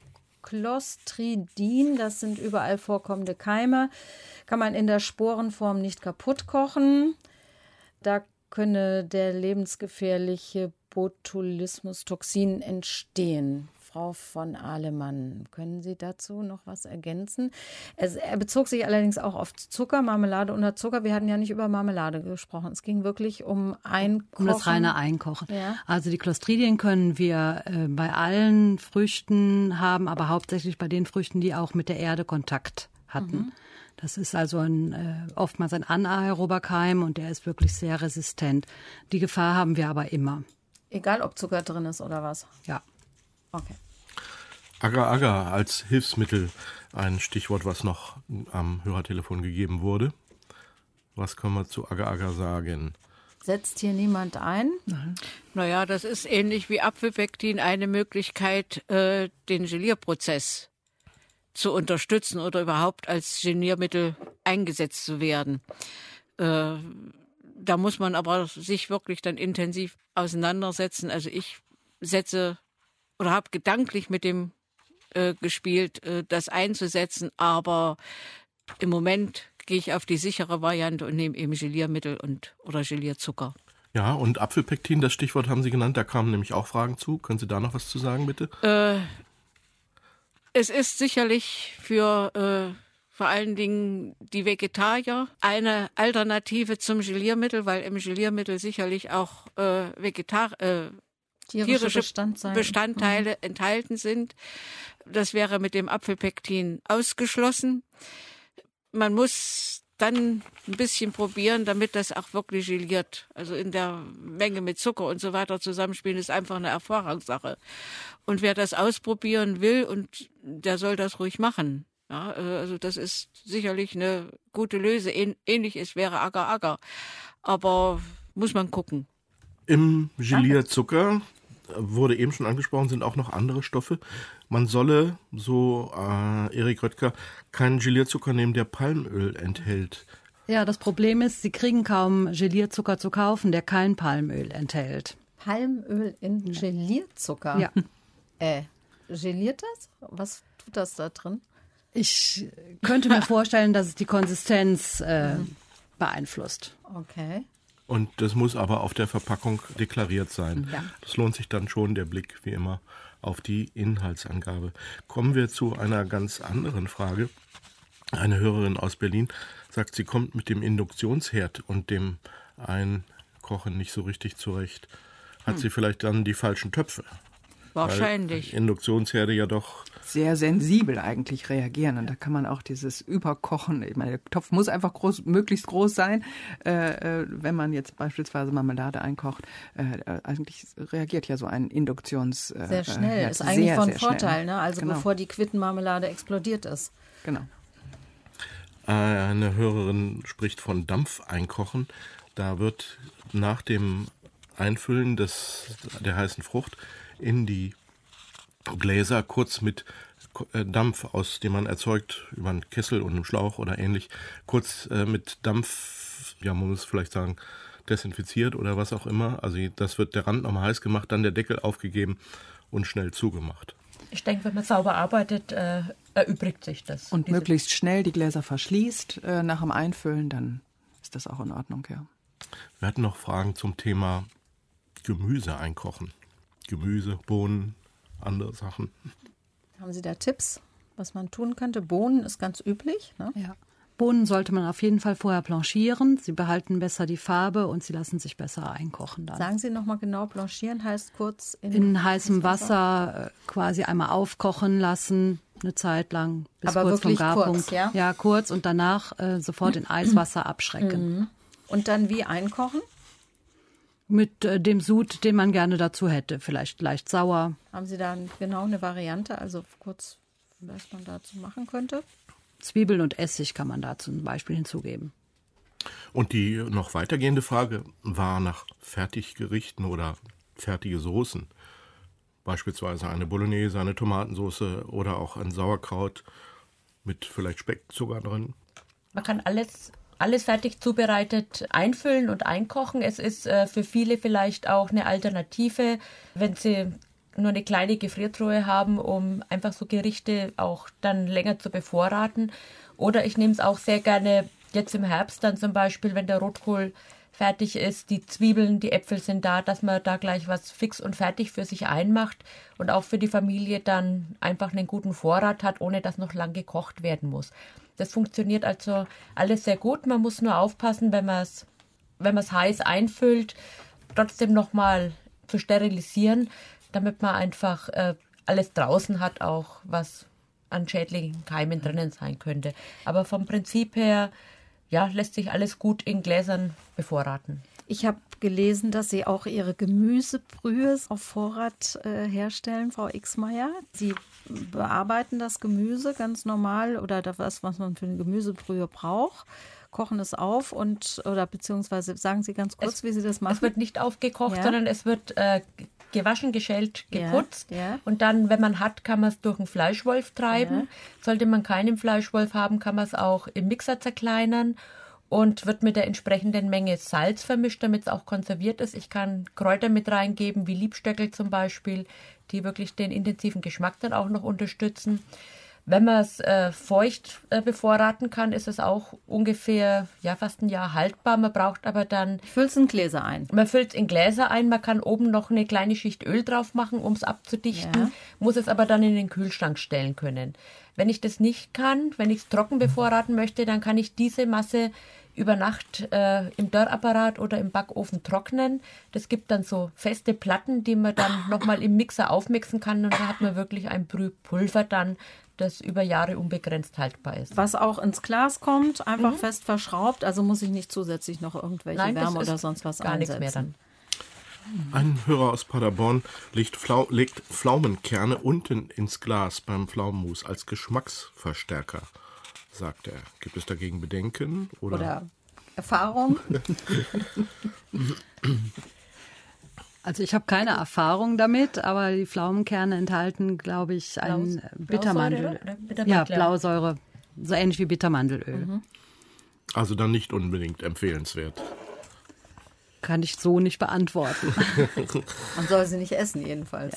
Clostridin, das sind überall vorkommende Keime, kann man in der Sporenform nicht kaputt kochen. Da könne der lebensgefährliche Botulismus-Toxin entstehen. Frau von Ahlemann, können Sie dazu noch was ergänzen? Es, er bezog sich allerdings auch auf Zucker, Marmelade und Zucker. Wir hatten ja nicht über Marmelade gesprochen. Es ging wirklich um Einkochen. Um das reine Einkochen. Ja. Also die Clostridien können wir äh, bei allen Früchten haben, aber hauptsächlich bei den Früchten, die auch mit der Erde Kontakt hatten. Mhm. Das ist also ein, äh, oftmals ein anaerober Keim und der ist wirklich sehr resistent. Die Gefahr haben wir aber immer. Egal, ob Zucker drin ist oder was? Ja. Okay. Agar-Agar als Hilfsmittel, ein Stichwort, was noch am Hörertelefon gegeben wurde. Was können wir zu Agar-Agar sagen? Setzt hier niemand ein? Nein. Naja, das ist ähnlich wie Apfelpektin eine Möglichkeit, äh, den Gelierprozess zu unterstützen oder überhaupt als Geliermittel eingesetzt zu werden. Äh, da muss man aber sich wirklich dann intensiv auseinandersetzen. Also ich setze oder habe gedanklich mit dem äh, gespielt, äh, das einzusetzen, aber im Moment gehe ich auf die sichere Variante und nehme eben Geliermittel und oder Gelierzucker. Ja, und Apfelpektin, das Stichwort haben Sie genannt, da kamen nämlich auch Fragen zu. Können Sie da noch was zu sagen, bitte? Äh, es ist sicherlich für äh, vor allen Dingen die Vegetarier eine Alternative zum Geliermittel, weil im Geliermittel sicherlich auch äh, Vegetar äh, tierische, tierische Bestandteile, Bestandteile mhm. enthalten sind. Das wäre mit dem Apfelpektin ausgeschlossen. Man muss dann ein bisschen probieren, damit das auch wirklich geliert. Also in der Menge mit Zucker und so weiter zusammenspielen, ist einfach eine Erfahrungssache. Und wer das ausprobieren will, und der soll das ruhig machen. Ja, also das ist sicherlich eine gute Lösung. Ähnliches wäre Agar-Agar. Aber muss man gucken. Im Gelierzucker, wurde eben schon angesprochen, sind auch noch andere Stoffe. Man solle, so äh, Erik Röttger, keinen Gelierzucker nehmen, der Palmöl enthält. Ja, das Problem ist, Sie kriegen kaum Gelierzucker zu kaufen, der kein Palmöl enthält. Palmöl in Gelierzucker? Ja. Äh, geliert das? Was tut das da drin? Ich könnte mir vorstellen, dass es die Konsistenz äh, beeinflusst. Okay. Und das muss aber auf der Verpackung deklariert sein. Ja. Das lohnt sich dann schon, der Blick, wie immer, auf die Inhaltsangabe. Kommen wir zu einer ganz anderen Frage. Eine Hörerin aus Berlin sagt, sie kommt mit dem Induktionsherd und dem Einkochen nicht so richtig zurecht. Hat hm. sie vielleicht dann die falschen Töpfe? Wahrscheinlich. Weil Induktionsherde ja doch sehr sensibel eigentlich reagieren. Und da kann man auch dieses Überkochen, ich meine, der Topf muss einfach groß, möglichst groß sein. Äh, äh, wenn man jetzt beispielsweise Marmelade einkocht, äh, eigentlich reagiert ja so ein Induktions... Äh, sehr schnell, äh, ist eigentlich sehr, von sehr Vorteil, ne? Also genau. bevor die Quittenmarmelade explodiert ist. Genau. Eine Hörerin spricht von Dampfeinkochen. Da wird nach dem Einfüllen des, der heißen Frucht in die Gläser kurz mit Dampf, aus dem man erzeugt über einen Kessel und einen Schlauch oder ähnlich, kurz äh, mit Dampf, ja man muss vielleicht sagen, desinfiziert oder was auch immer. Also das wird der Rand nochmal heiß gemacht, dann der Deckel aufgegeben und schnell zugemacht. Ich denke, wenn man sauber arbeitet, äh, erübrigt sich das. Und möglichst schnell die Gläser verschließt äh, nach dem Einfüllen, dann ist das auch in Ordnung, ja. Wir hatten noch Fragen zum Thema Gemüse einkochen. Gemüse, Bohnen, andere Sachen. Haben Sie da Tipps, was man tun könnte? Bohnen ist ganz üblich, ne? Ja. Bohnen sollte man auf jeden Fall vorher blanchieren. Sie behalten besser die Farbe und sie lassen sich besser einkochen dann. Sagen Sie nochmal genau, blanchieren heißt kurz in, in heißem Wasser, Wasser quasi einmal aufkochen lassen, eine Zeit lang, bis Aber kurz vom Garpunkt. Kurz, ja? ja, kurz und danach äh, sofort in Eiswasser abschrecken. Mhm. Und dann wie einkochen? Mit äh, dem Sud, den man gerne dazu hätte, vielleicht leicht sauer. Haben Sie da genau eine Variante, also kurz, was man dazu machen könnte? Zwiebeln und Essig kann man da zum Beispiel hinzugeben. Und die noch weitergehende Frage war nach Fertiggerichten oder fertige Soßen. Beispielsweise eine Bolognese, eine Tomatensauce oder auch ein Sauerkraut mit vielleicht Speckzucker drin. Man kann alles, alles fertig zubereitet einfüllen und einkochen. Es ist äh, für viele vielleicht auch eine Alternative, wenn sie nur eine kleine Gefriertruhe haben, um einfach so Gerichte auch dann länger zu bevorraten. Oder ich nehme es auch sehr gerne jetzt im Herbst dann zum Beispiel, wenn der Rotkohl fertig ist, die Zwiebeln, die Äpfel sind da, dass man da gleich was fix und fertig für sich einmacht und auch für die Familie dann einfach einen guten Vorrat hat, ohne dass noch lang gekocht werden muss. Das funktioniert also alles sehr gut. Man muss nur aufpassen, wenn man es wenn man es heiß einfüllt, trotzdem nochmal zu sterilisieren, damit man einfach äh, alles draußen hat, auch was an schädlichen Keimen drinnen sein könnte. Aber vom Prinzip her, ja, lässt sich alles gut in Gläsern bevorraten. Ich habe gelesen, dass Sie auch Ihre Gemüsebrühe auf Vorrat äh, herstellen, Frau Ixmeier. Sie bearbeiten das Gemüse ganz normal oder das, was man für eine Gemüsebrühe braucht, kochen es auf und, oder beziehungsweise sagen Sie ganz kurz, es, wie Sie das machen? Es wird nicht aufgekocht, ja. sondern es wird äh, gewaschen, geschält, geputzt. Ja, ja. Und dann, wenn man hat, kann man es durch einen Fleischwolf treiben. Ja. Sollte man keinen Fleischwolf haben, kann man es auch im Mixer zerkleinern und wird mit der entsprechenden Menge Salz vermischt, damit es auch konserviert ist. Ich kann Kräuter mit reingeben, wie Liebstöckel zum Beispiel, die wirklich den intensiven Geschmack dann auch noch unterstützen. Wenn man es äh, feucht äh, bevorraten kann, ist es auch ungefähr ja, fast ein Jahr haltbar. Man braucht aber dann... Ich fülle es in Gläser ein. Man füllt es in Gläser ein. Man kann oben noch eine kleine Schicht Öl drauf machen, um es abzudichten. Ja. Muss es aber dann in den Kühlschrank stellen können. Wenn ich das nicht kann, wenn ich es trocken bevorraten möchte, dann kann ich diese Masse über Nacht äh, im Dörrapparat oder im Backofen trocknen. Das gibt dann so feste Platten, die man dann nochmal im Mixer aufmixen kann. Und da hat man wirklich ein Brühpulver dann, das über Jahre unbegrenzt haltbar ist. Was auch ins Glas kommt, einfach mhm. fest verschraubt, also muss ich nicht zusätzlich noch irgendwelche Nein, Wärme oder sonst was gar einsetzen. Nichts mehr dann. Ein Hörer aus Paderborn legt, Flau- legt Pflaumenkerne unten ins Glas beim Pflaumenmus als Geschmacksverstärker, sagt er. Gibt es dagegen Bedenken? Oder, oder Erfahrung? Also ich habe keine Erfahrung damit, aber die Pflaumenkerne enthalten, glaube ich, ein Bittermandel. Bittermandel. Ja, Blausäure, so ähnlich wie Bittermandelöl. Mhm. Also dann nicht unbedingt empfehlenswert. Kann ich so nicht beantworten. Man soll sie nicht essen jedenfalls. Ja.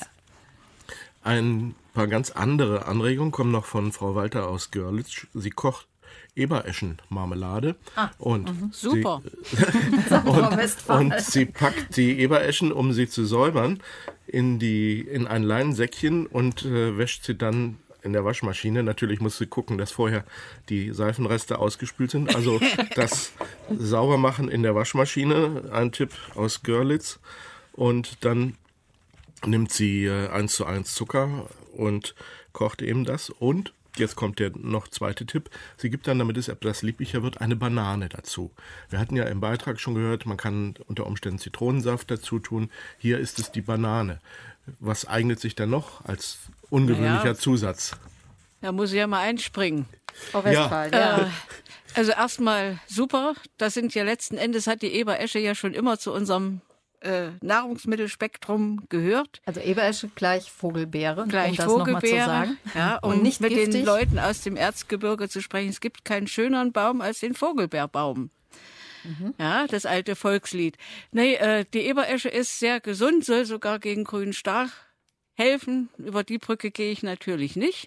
Ein paar ganz andere Anregungen kommen noch von Frau Walter aus Görlitz. Sie kocht Ebereschen-Marmelade. Ah, und mhm. super. Sie, und, und sie packt die Ebereschen, um sie zu säubern, in, die, in ein Leinensäckchen und äh, wäscht sie dann in der Waschmaschine. Natürlich muss sie gucken, dass vorher die Seifenreste ausgespült sind. Also das Saubermachen in der Waschmaschine, ein Tipp aus Görlitz. Und dann nimmt sie äh, eins zu eins Zucker und kocht eben das. Und jetzt kommt der noch zweite Tipp. Sie gibt dann, damit es etwas lieblicher wird, eine Banane dazu. Wir hatten ja im Beitrag schon gehört, man kann unter Umständen Zitronensaft dazu tun. Hier ist es die Banane. Was eignet sich dann noch als ungewöhnlicher ja. Zusatz? Da muss ich ja mal einspringen. Frau Westphal, ja. ja. Äh, also erstmal super. Das sind ja letzten Endes, hat die Eberesche ja schon immer zu unserem Äh, Nahrungsmittelspektrum gehört. Also Eberesche gleich Vogelbeere, gleich um das Vogelbeere, noch mal zu sagen. Ja, und, und nicht mit giftig. Den Leuten aus dem Erzgebirge zu sprechen. Es gibt keinen schöneren Baum als den Vogelbeerbaum. Mhm. Ja, das alte Volkslied. Nee, äh, die Eberesche ist sehr gesund, soll sogar gegen grünen Stach helfen. Über die Brücke gehe ich natürlich nicht.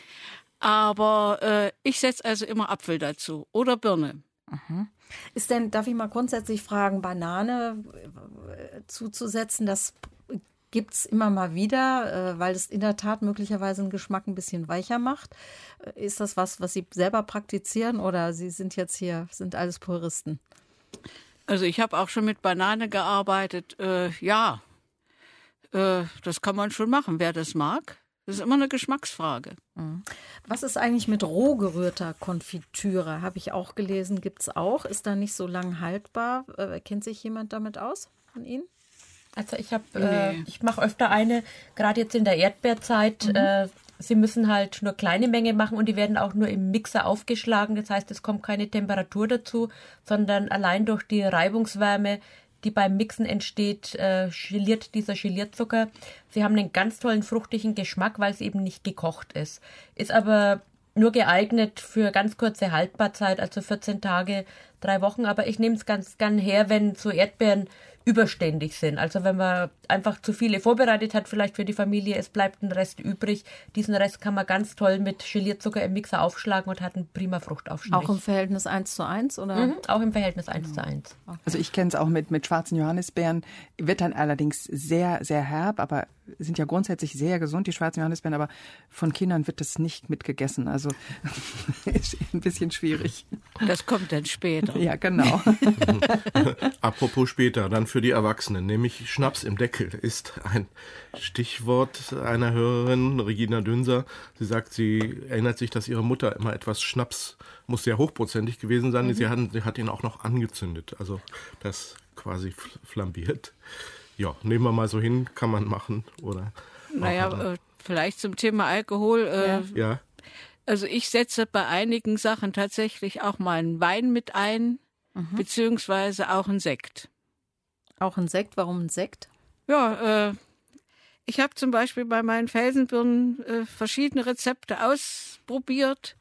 Aber äh, ich setze also immer Apfel dazu oder Birne. Mhm. Ist denn, darf ich mal grundsätzlich fragen, Banane äh, zuzusetzen, das gibt es immer mal wieder, äh, weil es in der Tat möglicherweise den Geschmack ein bisschen weicher macht. Äh, ist das was, was Sie selber praktizieren oder Sie sind jetzt hier, sind alles Puristen? Also ich habe auch schon mit Banane gearbeitet. Äh, ja, äh, das kann man schon machen, wer das mag. Das ist immer eine Geschmacksfrage. Was ist eigentlich mit roh gerührter Konfitüre? Habe ich auch gelesen, gibt es auch. Ist da nicht so lang haltbar? Äh, kennt sich jemand damit aus von Ihnen? Also ich habe, äh, ich mache öfter eine, gerade jetzt in der Erdbeerzeit. Mhm. Äh, Sie müssen halt nur kleine Menge machen und die werden auch nur im Mixer aufgeschlagen. Das heißt, es kommt keine Temperatur dazu, sondern allein durch die Reibungswärme, die beim Mixen entsteht, äh, geliert dieser Gelierzucker. Sie haben einen ganz tollen fruchtigen Geschmack, weil es eben nicht gekocht ist. Ist aber nur geeignet für ganz kurze Haltbarzeit, also vierzehn Tage drei Wochen. Aber ich nehme es ganz gern her, wenn so Erdbeeren überständig sind. Also wenn man einfach zu viele vorbereitet hat, vielleicht für die Familie, es bleibt ein Rest übrig. Diesen Rest kann man ganz toll mit Gelierzucker im Mixer aufschlagen und hat einen prima Fruchtaufstrich. Auch im Verhältnis eins zu eins? Oder? Mhm, auch im Verhältnis eins zu eins. Okay. Also ich kenne es auch mit, mit schwarzen Johannisbeeren. Wird dann allerdings sehr, sehr herb, aber sind ja grundsätzlich sehr gesund, die schwarzen Johannisbeeren. Aber von Kindern wird das nicht mitgegessen. Also ist ein bisschen schwierig. Das kommt dann später. Ja, genau. Apropos später, dann für die Erwachsenen, nämlich Schnaps im Deckel ist ein Stichwort einer Hörerin, Regina Dünser. Sie sagt, sie erinnert sich, dass ihre Mutter immer etwas Schnaps, muss sehr hochprozentig gewesen sein, mhm. sie, hat, sie hat ihn auch noch angezündet, also das quasi flambiert. Ja, nehmen wir mal so hin, kann man machen, oder? Naja, äh, vielleicht zum Thema Alkohol. Äh, ja. ja. Also ich setze bei einigen Sachen tatsächlich auch mal einen Wein mit ein, mhm. beziehungsweise auch einen Sekt. Auch ein Sekt? Warum ein Sekt? Ja, äh, ich habe zum Beispiel bei meinen Felsenbirnen äh, verschiedene Rezepte ausprobiert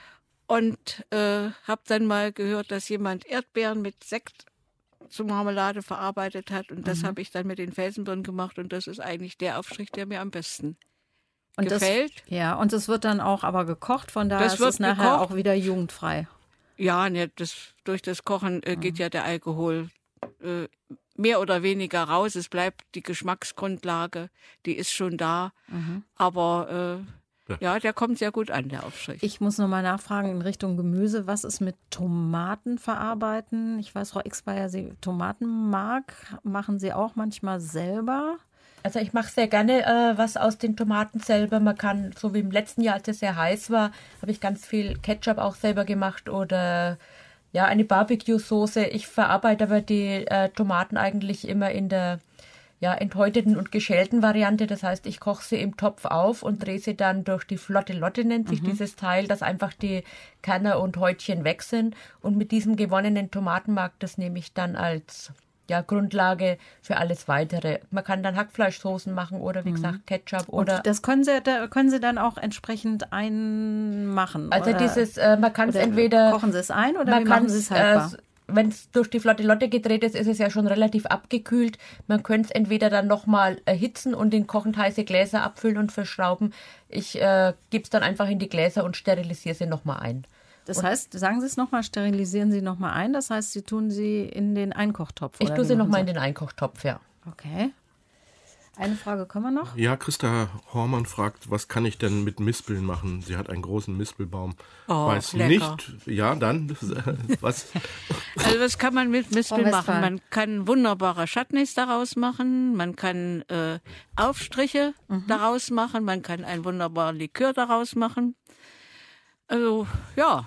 und äh, habe dann mal gehört, dass jemand Erdbeeren mit Sekt zur Marmelade verarbeitet hat und das mhm. habe ich dann mit den Felsenbirnen gemacht und das ist eigentlich der Aufstrich, der mir am besten und gefällt. Das, ja, und es wird dann auch aber gekocht, von daher das ist wird es nachher gekocht. Auch wieder jugendfrei. Ja, ne, das, durch das Kochen äh, geht ja der Alkohol äh, mehr oder weniger raus. Es bleibt die Geschmacksgrundlage, die ist schon da, mhm. aber äh, ja. ja, der kommt sehr gut an, der Aufstrich. Ich muss noch mal nachfragen in Richtung Gemüse, was ist mit Tomaten verarbeiten? Ich weiß, Frau Ixmeier, Sie Tomaten mag, machen Sie auch manchmal selber? Also ich mache sehr gerne äh, was aus den Tomaten selber. Man kann, so wie im letzten Jahr, als es sehr heiß war, habe ich ganz viel Ketchup auch selber gemacht oder ja, eine Barbecue-Soße. Ich verarbeite aber die äh, Tomaten eigentlich immer in der ja, enthäuteten und geschälten Variante. Das heißt, ich koche sie im Topf auf und drehe sie dann durch die Flotte Lotte, nennt sich mhm. dieses Teil, dass einfach die Kerne und Häutchen weg sind. Und mit diesem gewonnenen Tomatenmark, das nehme ich dann als ja, Grundlage für alles Weitere. Man kann dann Hackfleischsoßen machen oder wie mhm. gesagt Ketchup. Oder und das können Sie, da können Sie dann auch entsprechend einmachen? Also oder, dieses, äh, man kann es entweder... Kochen Sie es ein oder wie machen Sie es haltbar? Äh, Wenn es durch die Flotte Lotte gedreht ist, ist es ja schon relativ abgekühlt. Man könnte es entweder dann nochmal erhitzen und in kochend heiße Gläser abfüllen und verschrauben. Ich äh, gebe es dann einfach in die Gläser und sterilisiere sie nochmal ein. Das und heißt, sagen Sie es nochmal, sterilisieren Sie nochmal ein. Das heißt, Sie tun sie in den Einkochtopf. Ich tue sie nochmal in den Einkochtopf, ja. Okay. Eine Frage können wir noch? Ja, Christa Hormann fragt, was kann ich denn mit Mispeln machen? Sie hat einen großen Mispelbaum. Oh, Weiß lecker. nicht. Ja, dann. Was? Also was kann man mit Mispeln machen? Man kann wunderbare Chutneys daraus machen. Man kann äh, Aufstriche mhm. daraus machen. Man kann einen wunderbaren Likör daraus machen. Also, ja.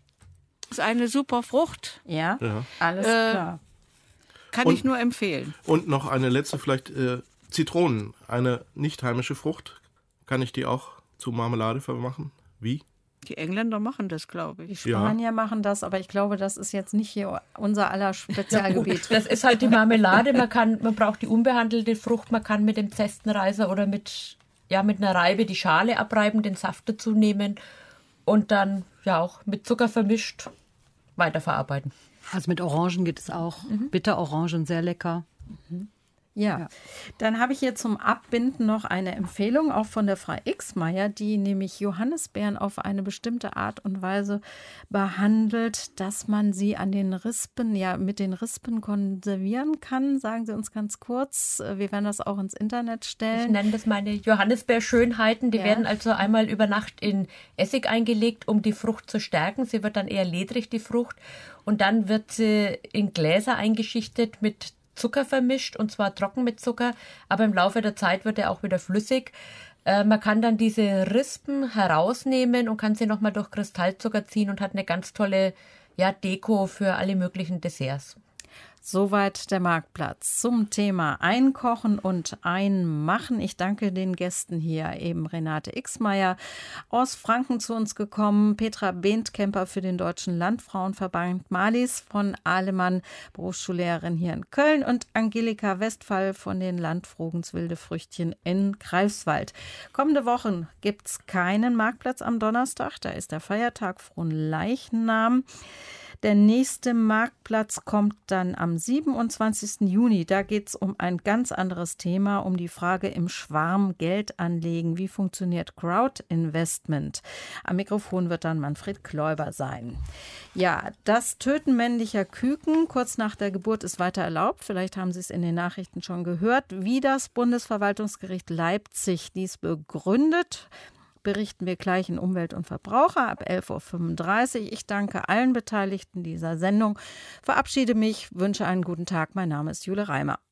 Ist eine super Frucht. Ja, ja. Alles äh, klar. Kann und, ich nur empfehlen. Und noch eine letzte vielleicht. Äh, Zitronen, eine nicht heimische Frucht. Kann ich die auch zu Marmelade vermachen? Wie? Die Engländer machen das, glaube ich. Die Spanier ja. machen das, aber ich glaube, das ist jetzt nicht hier unser aller Spezialgebiet. Das ist halt die Marmelade. Man kann, man braucht die unbehandelte Frucht. Man kann mit dem Zestenreißer oder mit, ja, mit einer Reibe die Schale abreiben, den Saft dazu nehmen und dann ja auch mit Zucker vermischt weiterverarbeiten. Also mit Orangen geht es auch. Mhm. Bitterorangen, sehr lecker. Mhm. Ja. ja, dann habe ich hier zum Abbinden noch eine Empfehlung, auch von der Frau Ixmeier, die nämlich Johannisbeeren auf eine bestimmte Art und Weise behandelt, dass man sie an den Rispen, ja mit den Rispen konservieren kann. Sagen Sie uns ganz kurz, wir werden das auch ins Internet stellen. Ich nenne das meine Johannisbeerschönheiten. Die ja. werden also einmal über Nacht in Essig eingelegt, um die Frucht zu stärken. Sie wird dann eher ledrig, die Frucht. Und dann wird sie in Gläser eingeschichtet mit Zucker vermischt, und zwar trocken mit Zucker, aber im Laufe der Zeit wird er auch wieder flüssig. Äh, man kann dann diese Rispen herausnehmen und kann sie nochmal durch Kristallzucker ziehen und hat eine ganz tolle ja, Deko für alle möglichen Desserts. Soweit der Marktplatz zum Thema Einkochen und Einmachen. Ich danke den Gästen hier, eben Renate Ixmeier aus Franken zu uns gekommen, Petra Behntkemper für den Deutschen Landfrauenverband, Marlies von Ahlemann, Berufsschullehrerin hier in Köln und Angelika Westphal von den Landfrugens Wilde Früchtchen in Greifswald. Kommende Wochen gibt es keinen Marktplatz am Donnerstag, da ist der Feiertag Fronleichnam. Der nächste Marktplatz kommt dann am siebenundzwanzigsten Juni. Da geht es um ein ganz anderes Thema, um die Frage im Schwarm Geld anlegen. Wie funktioniert Crowd-Investment? Am Mikrofon wird dann Manfred Kläuber sein. Ja, das Töten männlicher Küken kurz nach der Geburt ist weiter erlaubt. Vielleicht haben Sie es in den Nachrichten schon gehört. Wie das Bundesverwaltungsgericht Leipzig dies begründet, berichten wir gleich in Umwelt und Verbraucher ab elf Uhr fünfunddreißig. Ich danke allen Beteiligten dieser Sendung, verabschiede mich, wünsche einen guten Tag. Mein Name ist Jule Reimer.